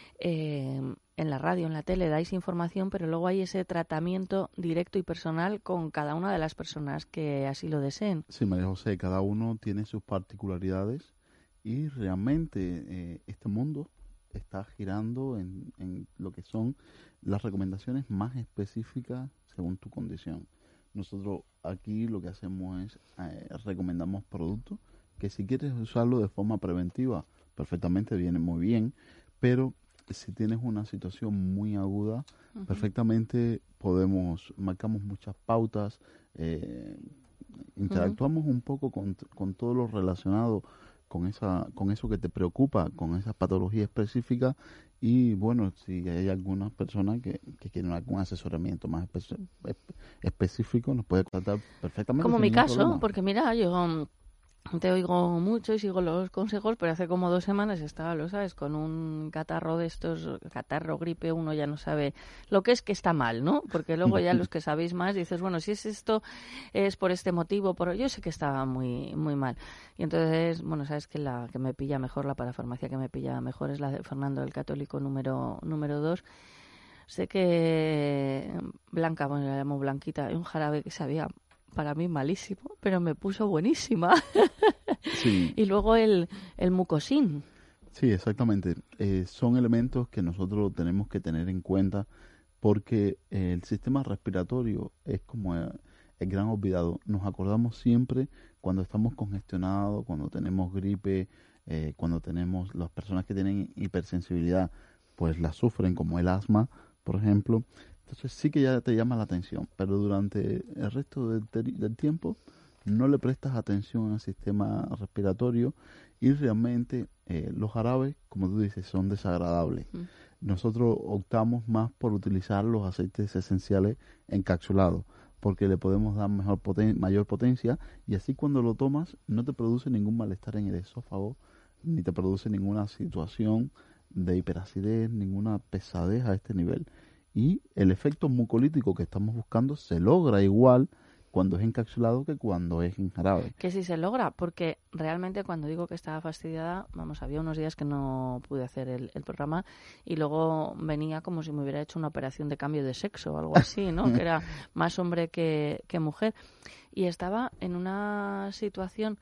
Eh, en la radio, en la tele dais información, pero luego hay ese tratamiento directo y personal con cada una de las personas que así lo deseen. Sí, María José, cada uno tiene sus particularidades y realmente eh, este mundo está girando en, en lo que son las recomendaciones más específicas según tu condición. Nosotros aquí lo que hacemos es eh, recomendamos productos que si quieres usarlo de forma preventiva, perfectamente viene muy bien, pero si tienes una situación muy aguda, uh-huh. perfectamente podemos, marcamos muchas pautas, eh, interactuamos uh-huh. un poco con, con todo lo relacionado con esa con eso que te preocupa, con esa patología específica, y bueno, si hay algunas personas que, que quieren algún asesoramiento más espe- específico, nos puede tratar perfectamente. Como sin mi ningún caso, problema. porque mira, yo te oigo mucho y sigo los consejos, pero hace como dos semanas estaba, lo sabes, con un catarro de estos, catarro, gripe, uno ya no sabe lo que es que está mal, ¿no? Porque luego ya los que sabéis más dices, bueno, si es esto, es por este motivo, por yo sé que estaba muy muy mal. Y entonces, bueno, sabes que la que me pilla mejor, la parafarmacia que me pilla mejor es la de Fernando el Católico número número dos. Sé que Blanca, bueno, la llamo Blanquita, un jarabe que sabía para mí malísimo, pero me puso buenísima. Sí. Y luego el, el mucosín. Sí, exactamente. Eh, son elementos que nosotros tenemos que tener en cuenta porque eh, el sistema respiratorio es como eh, el gran olvidado. Nos acordamos siempre cuando estamos congestionados, cuando tenemos gripe, eh, cuando tenemos las personas que tienen hipersensibilidad, pues la sufren, como el asma, por ejemplo. Entonces sí que ya te llama la atención, pero durante el resto del, del tiempo no le prestas atención al sistema respiratorio y realmente eh, los jarabes, como tú dices, son desagradables. Mm. Nosotros optamos más por utilizar los aceites esenciales encapsulados porque le podemos dar mejor poten- mayor potencia y así cuando lo tomas no te produce ningún malestar en el esófago ni te produce ninguna situación de hiperacidez, ninguna pesadez a este nivel. Y el efecto mucolítico que estamos buscando se logra igual cuando es encapsulado que cuando es en jarabe. Que sí se logra, porque realmente cuando digo que estaba fastidiada, vamos, había unos días que no pude hacer el, el programa y luego venía como si me hubiera hecho una operación de cambio de sexo o algo así, ¿no? Que era más hombre que, que mujer. Y estaba en una situación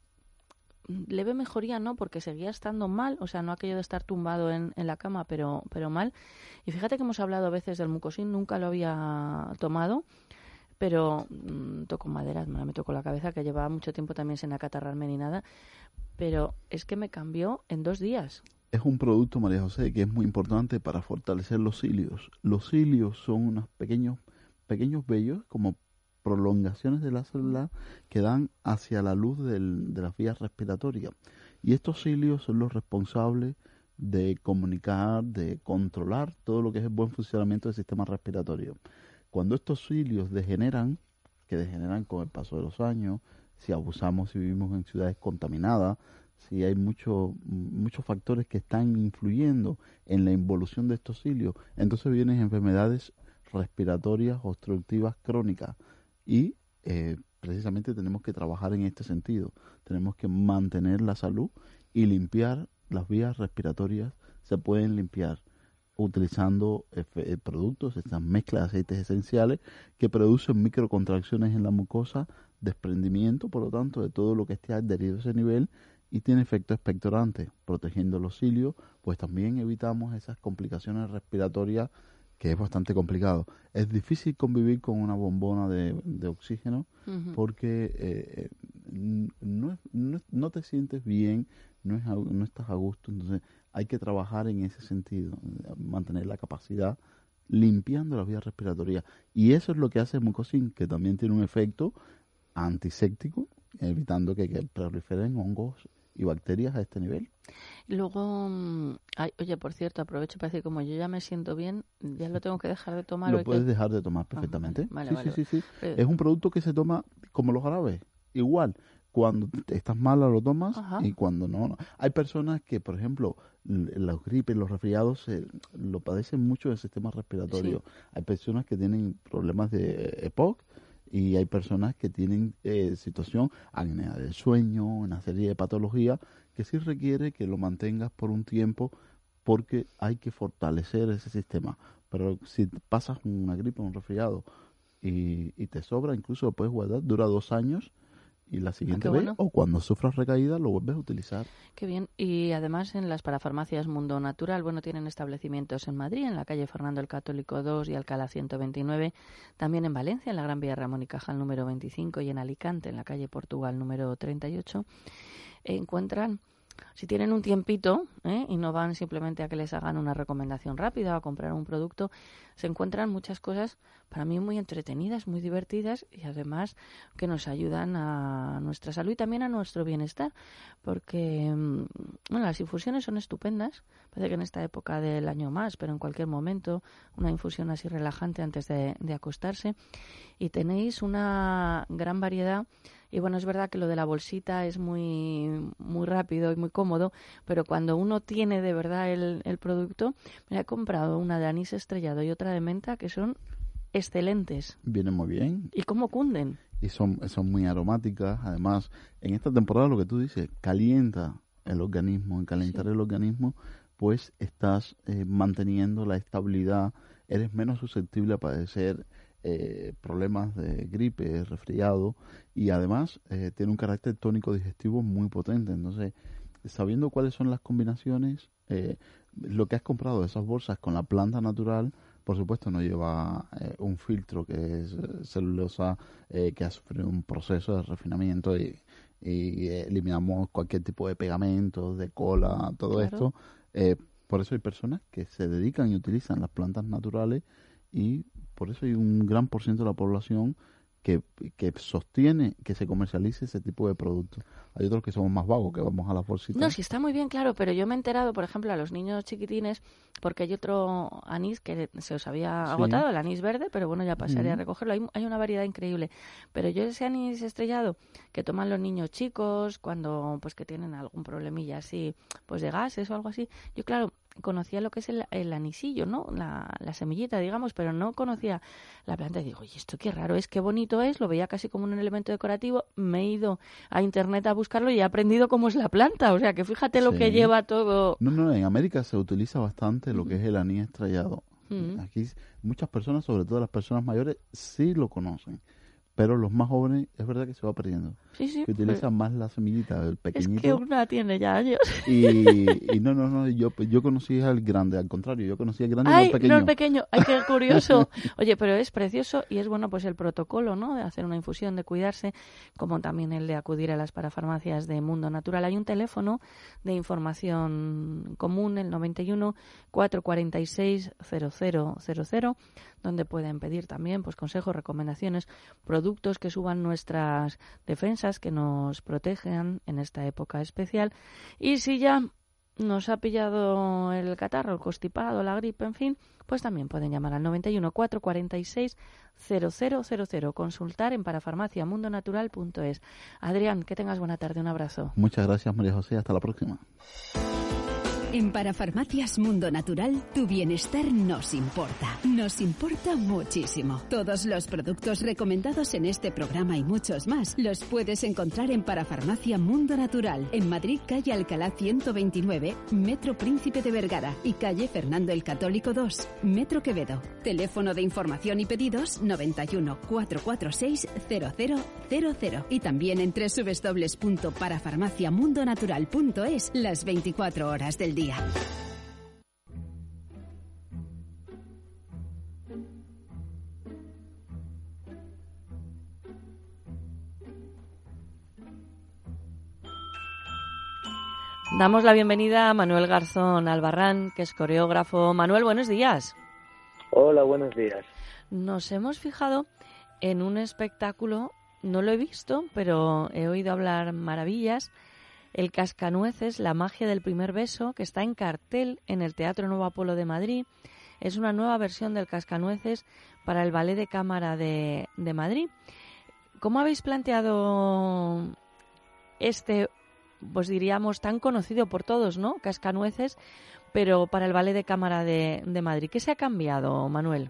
leve mejoría, no, porque seguía estando mal, o sea, no aquello de estar tumbado en, en la cama, pero pero mal. Y fíjate que hemos hablado a veces del mucosín, nunca lo había tomado, pero mmm, toco madera, me toco la cabeza, que llevaba mucho tiempo también sin acatarrarme ni nada, pero es que me cambió en dos días. Es un producto, María José, que es muy importante para fortalecer los cilios. Los cilios son unos pequeños, pequeños vellos, como prolongaciones de la célula que dan hacia la luz del, de las vías respiratorias. Y estos cilios son los responsables de comunicar, de controlar todo lo que es el buen funcionamiento del sistema respiratorio. Cuando estos cilios degeneran, que degeneran con el paso de los años, si abusamos, si vivimos en ciudades contaminadas, si hay mucho, muchos factores que están influyendo en la involución de estos cilios, entonces vienen enfermedades respiratorias obstructivas crónicas. Y eh, precisamente tenemos que trabajar en este sentido. Tenemos que mantener la salud y limpiar las vías respiratorias. Se pueden limpiar utilizando eh, productos, estas mezclas de aceites esenciales que producen microcontracciones en la mucosa, desprendimiento, por lo tanto, de todo lo que esté adherido a ese nivel, y tiene efecto expectorante, protegiendo los cilios, pues también evitamos esas complicaciones respiratorias, que es bastante complicado. Es difícil convivir con una bombona de, de oxígeno uh-huh. porque eh, no, no, no te sientes bien, no, es, no estás a gusto, entonces hay que trabajar en ese sentido, mantener la capacidad limpiando las vías respiratorias. Y eso es lo que hace el mucosin, que también tiene un efecto antiséptico, evitando que, que proliferen hongos y bacterias a este nivel. Luego, ay, oye, por cierto, aprovecho para decir, como yo ya me siento bien, ya lo tengo que dejar de tomar. Lo puedes que... dejar de tomar perfectamente. Ah, vale, sí, vale, sí, vale. sí, sí. Eh... Es un producto que se toma como los jarabes, igual. Cuando estás mala lo tomas Ajá. y cuando no, no. Hay personas que, por ejemplo, los gripes, los resfriados, eh, lo padecen mucho del sistema respiratorio. Sí. Hay personas que tienen problemas de E P O C y hay personas que tienen eh, situación, apnea del sueño, una serie de patologías que sí requiere que lo mantengas por un tiempo porque hay que fortalecer ese sistema. Pero si pasas una gripe, un resfriado y, y te sobra, incluso lo puedes guardar, dura dos años. Y la siguiente ah, vez, bueno. o cuando sufras recaída, lo vuelves a utilizar. Qué bien. Y además en las parafarmacias Mundo Natural, bueno, tienen establecimientos en Madrid, en la calle Fernando el Católico dos y Alcalá ciento veintinueve. También en Valencia, en la Gran Vía Ramón y Cajal número veinticinco. Y en Alicante, en la calle Portugal número treinta y ocho. Encuentran, si tienen un tiempito ¿eh? y no van simplemente a que les hagan una recomendación rápida o a comprar un producto, se encuentran muchas cosas para mí muy entretenidas, muy divertidas y además que nos ayudan a nuestra salud y también a nuestro bienestar, porque bueno, las infusiones son estupendas, parece que en esta época del año más, pero en cualquier momento una infusión así relajante antes de, de acostarse, y tenéis una gran variedad. Y bueno, es verdad que lo de la bolsita es muy muy rápido y muy cómodo, pero cuando uno tiene de verdad el, el producto, me he comprado una de anís estrellado y otra de menta que son excelentes. Vienen muy bien. ¿Y cómo cunden? Y son, son muy aromáticas. Además, en esta temporada lo que tú dices, calienta el organismo. En calentar sí. el organismo, pues estás eh, manteniendo la estabilidad, eres menos susceptible a padecer Eh, problemas de gripe, resfriado, y además eh, tiene un carácter tónico digestivo muy potente. Entonces, sabiendo cuáles son las combinaciones, eh, lo que has comprado de esas bolsas con la planta natural, por supuesto no lleva eh, un filtro que es celulosa eh, que ha sufrido un proceso de refinamiento y, y eh, eliminamos cualquier tipo de pegamento, de cola, todo claro. esto. Eh, por eso hay personas que se dedican y utilizan las plantas naturales, y por eso hay un gran por ciento de la población que, que sostiene que se comercialice ese tipo de productos. Hay otros que somos más vagos, que vamos a las bolsitas. No, sí está muy bien, claro, pero yo me he enterado, por ejemplo, a los niños chiquitines, porque hay otro anís que se os había agotado, sí. el anís verde, pero bueno, ya pasaré uh-huh. a recogerlo. Hay, hay una variedad increíble. Pero yo ese anís estrellado que toman los niños chicos cuando pues que tienen algún problemilla así, pues de gases o algo así, yo claro, conocía lo que es el, el anisillo, ¿no? La, la semillita, digamos, pero no conocía la planta. Y digo, oye, esto qué raro es, qué bonito es, lo veía casi como un elemento decorativo. Me he ido a internet a buscarlo y he aprendido cómo es la planta. O sea, que fíjate lo sí. que lleva todo. No, no, en América se utiliza bastante lo que es el anís estrellado. Uh-huh. Aquí muchas personas, sobre todo las personas mayores, sí lo conocen. Pero los más jóvenes, es verdad que se va perdiendo. Sí, sí. Que utilizan más la semillita, el pequeñito. Es que una tiene ya años. Y, y no, no, no, yo, yo conocí al grande, al contrario, yo conocí al grande Ay, y no al pequeño. no el pequeño, ay, qué curioso. Oye, pero es precioso y es bueno pues el protocolo, ¿no? De hacer una infusión, de cuidarse, como también el de acudir a las parafarmacias de Mundo Natural. Hay un teléfono de información común, el noventa y uno, cuatrocientos cuarenta y seis, cero cero cero cero, donde pueden pedir también pues consejos, recomendaciones, productos que suban nuestras defensas, que nos protejan en esta época especial. Y si ya nos ha pillado el catarro, el constipado, la gripe, en fin, pues también pueden llamar al noventa y uno, cuatrocientos cuarenta y seis, cero cero cero cero, consultar en parafarmacia mundo natural punto es. Adrián, que tengas buena tarde, un abrazo. Muchas gracias, María José, hasta la próxima. En Parafarmacias Mundo Natural, tu bienestar nos importa. Nos importa muchísimo. Todos los productos recomendados en este programa y muchos más los puedes encontrar en Parafarmacia Mundo Natural, en Madrid, calle Alcalá ciento veintinueve, Metro Príncipe de Vergara, y calle Fernando el Católico dos, Metro Quevedo. Teléfono de información y pedidos noventa y uno, cuatrocientos cuarenta y seis, cero cero cero cero. Y también en doble u doble u doble u punto parafarmacia mundo natural punto es las veinticuatro horas del día. Damos la bienvenida a Manuel Garzón Albarrán, que es coreógrafo. Manuel, buenos días. Hola, buenos días. Nos hemos fijado en un espectáculo, no lo he visto, pero he oído hablar maravillas, El Cascanueces, la magia del primer beso, que está en cartel en el Teatro Nuevo Apolo de Madrid. Es una nueva versión del Cascanueces para el Ballet de Cámara de, de Madrid. ¿Cómo habéis planteado este, pues diríamos, tan conocido por todos, ¿no? Cascanueces, pero para el Ballet de Cámara de, de Madrid? ¿Qué se ha cambiado, Manuel?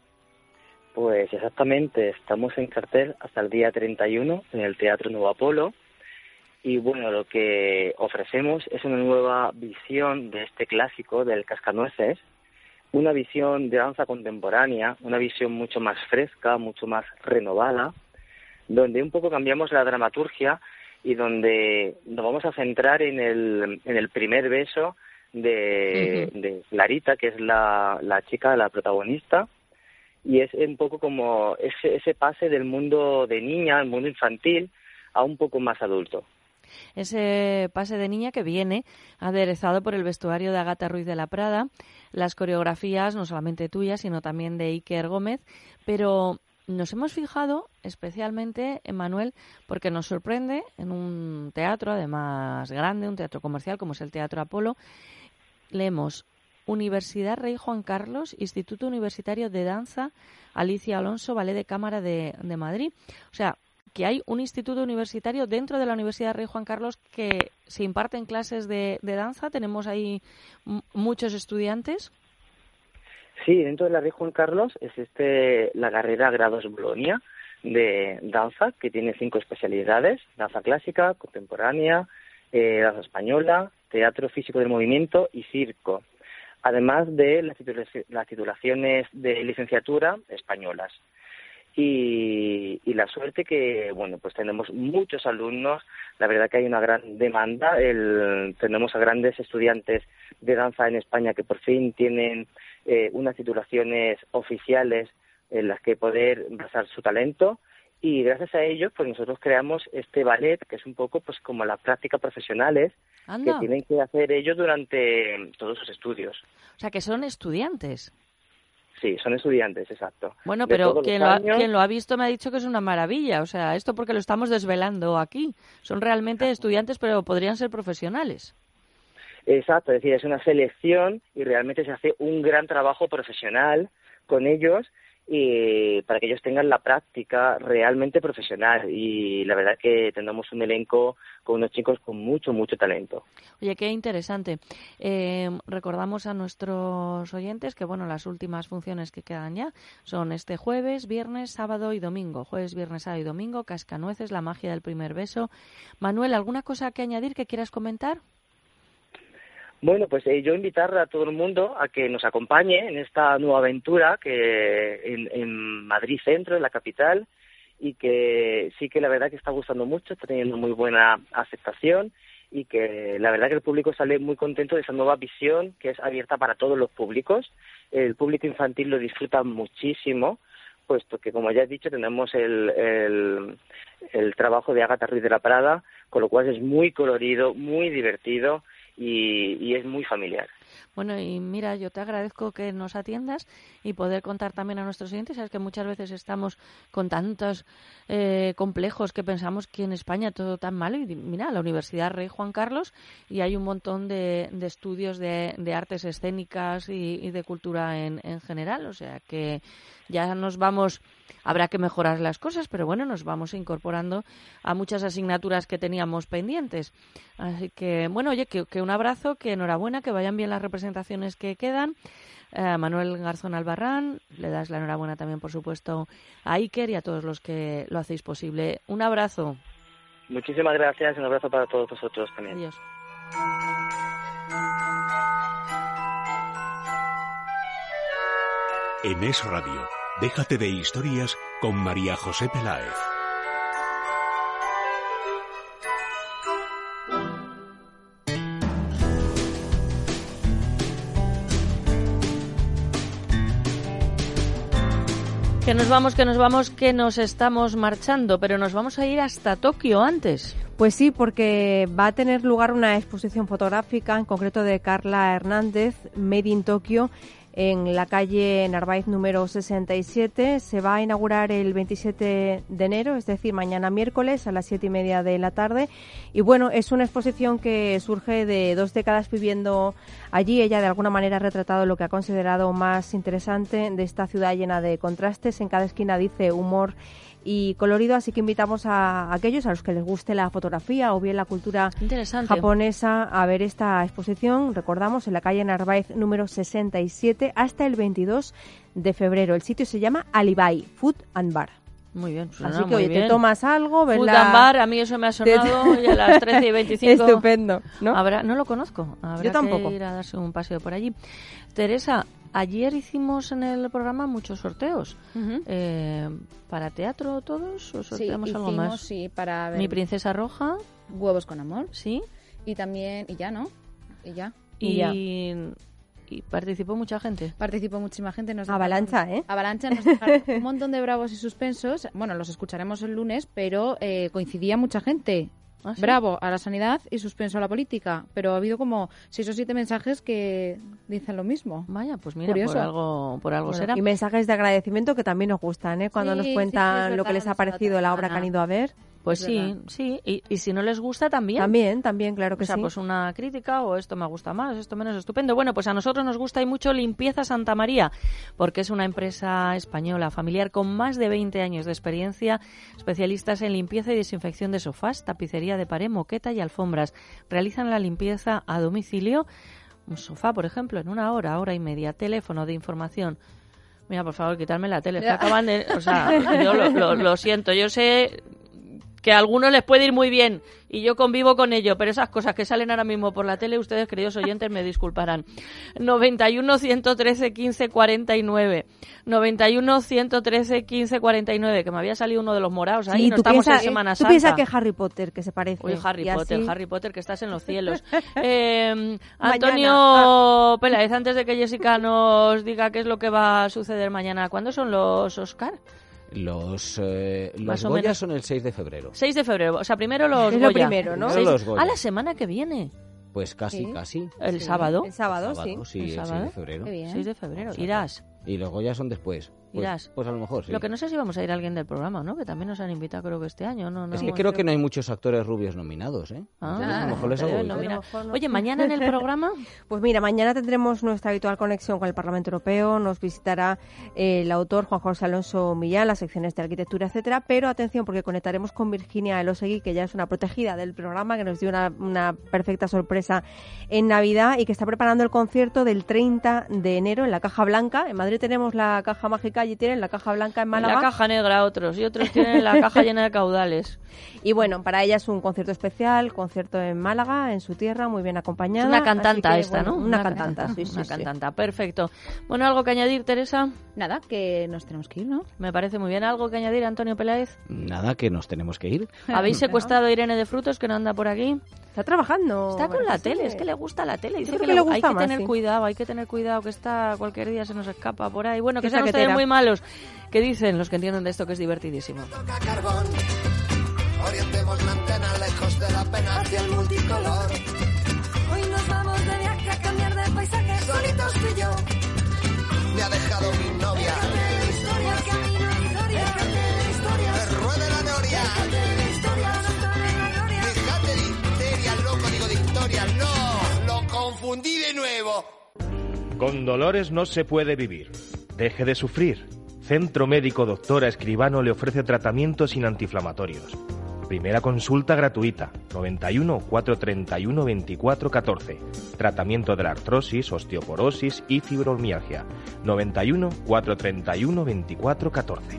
Pues exactamente, estamos en cartel hasta el día treinta y uno en el Teatro Nuevo Apolo. Y bueno, lo que ofrecemos es una nueva visión de este clásico del Cascanueces, una visión de danza contemporánea, una visión mucho más fresca, mucho más renovada, donde un poco cambiamos la dramaturgia y donde nos vamos a centrar en el, en el primer beso de, uh-huh. de Clarita, que es la, la chica, la protagonista, y es un poco como ese, ese pase del mundo de niña, el mundo infantil, a un poco más adulto. Ese pase de niña que viene aderezado por el vestuario de Agata Ruiz de la Prada, las coreografías no solamente tuyas, sino también de Iker Gómez, pero nos hemos fijado especialmente en Manuel porque nos sorprende en un teatro, además grande, un teatro comercial como es el Teatro Apolo. Leemos Universidad Rey Juan Carlos, Instituto Universitario de Danza Alicia Alonso, Ballet de Cámara de, de Madrid. O sea, que hay un instituto universitario dentro de la Universidad Rey Juan Carlos que se imparten clases de, de danza. Tenemos ahí m- muchos estudiantes. Sí, dentro de la Rey Juan Carlos existe la carrera Grados Bolonia de danza, que tiene cinco especialidades: danza clásica, contemporánea, eh, danza española, teatro físico del movimiento y circo, además de las, titula- las titulaciones de licenciatura españolas. Y, y la suerte que, bueno, pues tenemos muchos alumnos, la verdad que hay una gran demanda, el, tenemos a grandes estudiantes de danza en España que por fin tienen eh, unas titulaciones oficiales en las que poder basar su talento, y gracias a ellos pues nosotros creamos este ballet, que es un poco pues como las prácticas profesionales Anda. que tienen que hacer ellos durante todos sus estudios. O sea, que son estudiantes. Sí, son estudiantes, exacto. Bueno, pero quien lo, ha, quien lo ha visto me ha dicho que es una maravilla. O sea, esto porque lo estamos desvelando aquí. Son realmente estudiantes, pero podrían ser profesionales. Exacto, es decir, es una selección y realmente se hace un gran trabajo profesional con ellos, y para que ellos tengan la práctica realmente profesional. Y la verdad que tenemos un elenco con unos chicos con mucho, mucho talento. Oye, qué interesante. Eh, recordamos a nuestros oyentes que, bueno, las últimas funciones que quedan ya son este jueves, viernes, sábado y domingo. Jueves, viernes, sábado y domingo, Cascanueces, la magia del primer beso. Manuel, ¿alguna cosa que añadir que quieras comentar? Bueno, pues eh, yo invitar a todo el mundo a que nos acompañe en esta nueva aventura que en, en Madrid Centro, en la capital, y que sí que la verdad que está gustando mucho, está teniendo muy buena aceptación, y que la verdad que el público sale muy contento de esa nueva visión que es abierta para todos los públicos. El público infantil lo disfruta muchísimo, puesto que, como ya he dicho, tenemos el, el, el trabajo de Agata Ruiz de la Prada, con lo cual es muy colorido, muy divertido, Y, y es muy familiar. Bueno, y mira, yo te agradezco que nos atiendas y poder contar también a nuestros oyentes. Sabes que muchas veces estamos con tantos eh, complejos que pensamos que en España todo tan malo. Y mira, la Universidad Rey Juan Carlos, y hay un montón de, de estudios de, de artes escénicas y, y de cultura en, en general. O sea que ya nos vamos, habrá que mejorar las cosas, pero bueno, nos vamos incorporando a muchas asignaturas que teníamos pendientes. Así que, bueno, oye, que, que un abrazo, que enhorabuena, que vayan bien las representaciones que quedan. Uh, Manuel Garzón Albarrán, le das la enhorabuena también, por supuesto, a Iker y a todos los que lo hacéis posible. Un abrazo. Muchísimas gracias y un abrazo para todos vosotros también. Adiós. En Es Radio, déjate de historias con María José Peláez. Que nos vamos, que nos vamos, que nos estamos marchando, pero nos vamos a ir hasta Tokio antes. Pues sí, porque va a tener lugar una exposición fotográfica, en concreto de Carla Hernández, Made in Tokyo, en la calle Narváez número sesenta y siete. Se va a inaugurar el veintisiete de enero, es decir, mañana miércoles a las siete y media de la tarde. Y bueno, es una exposición que surge de dos décadas viviendo allí. Ella de alguna manera ha retratado lo que ha considerado más interesante de esta ciudad llena de contrastes. En cada esquina dice humor y colorido, así que invitamos a aquellos a los que les guste la fotografía o bien la cultura japonesa a ver esta exposición. Recordamos, en la calle Narváez número sesenta y siete hasta el veintidós de febrero. El sitio se llama Alibai Food and Bar. Muy bien, suena así que muy oye, bien. te tomas algo, ves Food la... and Bar, a mí eso me ha sonado y a las trece y veinticinco. Estupendo, ¿no? Habrá, no lo conozco, habrá Yo tampoco. que ir a darse un paseo por allí. Teresa, ayer hicimos en el programa muchos sorteos. Uh-huh. eh, ¿Para teatro todos o sorteamos sí, algo hicimos, más? Sí, para ver. Mi princesa roja. Huevos con amor. Sí. Y también, y ya, ¿no? Y ya. Y, y ya. Y participó mucha gente. Participó muchísima gente. Nos Avalancha, ¿eh? Avalancha, nos dejaron un montón de bravos y suspensos. Bueno, los escucharemos el lunes, pero eh, coincidía mucha gente. ¿Ah, sí? Bravo a la sanidad y suspenso a la política. Pero ha habido como seis o siete mensajes que dicen lo mismo. Vaya, pues mira, Curioso. por algo, por algo bueno, será. Y mensajes de agradecimiento que también nos gustan, ¿eh? Cuando sí, nos cuentan sí, sí, lo que les ha parecido la obra que han ido a ver. Pues es sí, verdad. sí. Y, y si no les gusta, también. También, también, claro que sí. O sea, sí. pues una crítica o esto me gusta más, esto menos, estupendo. Bueno, pues a nosotros nos gusta y mucho Limpieza Santa María, porque es una empresa española familiar con más de veinte años de experiencia, especialistas en limpieza y desinfección de sofás, tapicería de pared, moqueta y alfombras. Realizan la limpieza a domicilio. Un sofá, por ejemplo, en una hora, hora y media. Teléfono de información. Mira, por favor, quitarme la tele. Acaban de, o sea, yo lo, lo, lo siento, yo sé que a algunos les puede ir muy bien y yo convivo con ello, pero esas cosas que salen ahora mismo por la tele, ustedes, queridos oyentes, me disculparán. noventa y uno, ciento trece, quince, cuarenta y nueve. noventa y uno, ciento trece, quince, cuarenta y nueve, que me había salido uno de los morados ahí, sí, no estamos piensa, en Semana tú Santa. Tú piensas que Harry Potter, que se parece. Uy, Harry Potter, así... Harry Potter, que estás en los cielos. eh, Antonio ah. Peláez, antes de que Jessica nos diga qué es lo que va a suceder mañana, ¿cuándo son los Oscar? Los, eh, los Goya son el seis de febrero. seis de febrero, o sea, primero los es Goya. Lo primero, ¿no? Primero los Goya. A la semana que viene. Pues casi, sí. casi. ¿El sí. sábado? El sábado, el sábado sí. sí. ¿El el sábado? seis de febrero. seis de febrero, irás. Y los Goya son después. Pues, Irás. Pues a lo mejor, sí. Lo que no sé si vamos a ir a alguien del programa, ¿no? Que también nos han invitado, creo que este año, ¿no? no es que creo que no hay muchos actores rubios nominados, ¿eh? Ah, Entonces, a lo mejor les hago no, mira. Oye, mañana en el programa... Pues mira, mañana tendremos nuestra habitual conexión con el Parlamento Europeo, nos visitará eh, el autor Juan José Alonso Millán, las secciones de arquitectura, etcétera, pero atención porque conectaremos con Virginia Elosegui, que ya es una protegida del programa, que nos dio una, una perfecta sorpresa en Navidad y que está preparando el concierto del treinta de enero en la Caja Blanca. En Madrid tenemos la Caja Mágica, allí tienen la Caja Blanca en Málaga. La caja negra otros y otros tienen la caja llena de caudales. Y bueno, para ella es un concierto especial, concierto en Málaga, en su tierra, muy bien acompañada. Es una cantanta que, esta, bueno, ¿no? Una, una cantanta, cantanta, sí, sí. Una sí. cantanta, perfecto. Bueno, ¿algo que añadir, Teresa? Nada, que nos tenemos que ir, ¿no? Me parece muy bien. ¿Algo que añadir, Antonio Peláez? Nada, que nos tenemos que ir. ¿Habéis secuestrado a Irene de Frutos, que no anda por aquí? Está trabajando. Está con la tele, es que le gusta la tele. Dice que, que le, le gusta hay que más, tener sí. cuidado, hay que tener cuidado, que está cualquier día se nos escapa por ahí. Bueno, que Esa sean que ustedes tera. muy malos. Que dicen los que entienden de esto que es divertidísimo. Carbón. Orientemos la antena lejos de la pena hacia el multicolor. Hoy nos vamos de viaje a cambiar de paisaje. Solitos tú y yo. Me ha dejado mi novia. Déjate de historia, camino de historia. Déjate de historia. Me ruede la noria. Déjate de historia, no están en la gloria. Déjate de histeria, loco, digo de historia. No, lo confundí de nuevo. Con dolores no se puede vivir. Deje de sufrir. Centro Médico Doctora Escribano le ofrece tratamientos sin antiinflamatorios. Primera consulta gratuita, noventa y uno, cuatrocientos treinta y uno, veinticuatro catorce. Tratamiento de la artrosis, osteoporosis y fibromialgia, noventa y uno, cuatrocientos treinta y uno, veinticuatro catorce.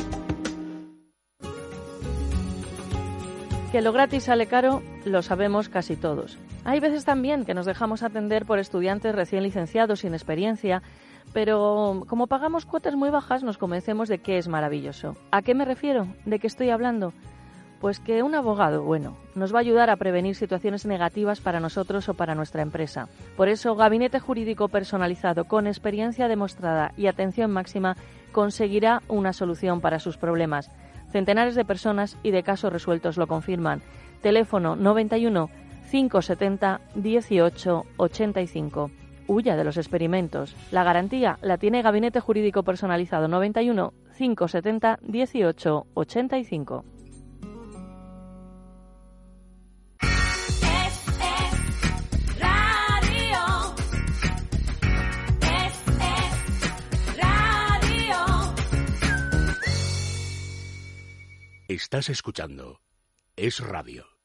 Que lo gratis sale caro, lo sabemos casi todos. Hay veces también que nos dejamos atender por estudiantes recién licenciados sin experiencia, pero como pagamos cuotas muy bajas nos convencemos de que es maravilloso. ¿A qué me refiero? ¿De qué estoy hablando? Pues que un abogado, bueno, nos va a ayudar a prevenir situaciones negativas para nosotros o para nuestra empresa. Por eso, Gabinete Jurídico Personalizado con experiencia demostrada y atención máxima conseguirá una solución para sus problemas. Centenares de personas y de casos resueltos lo confirman. Teléfono noventa y uno, cinco setenta, dieciocho, ochenta y cinco. Huya de los experimentos. La garantía la tiene Gabinete Jurídico Personalizado noventa y uno, cinco setenta, dieciocho, ochenta y cinco. Estás escuchando Es Radio.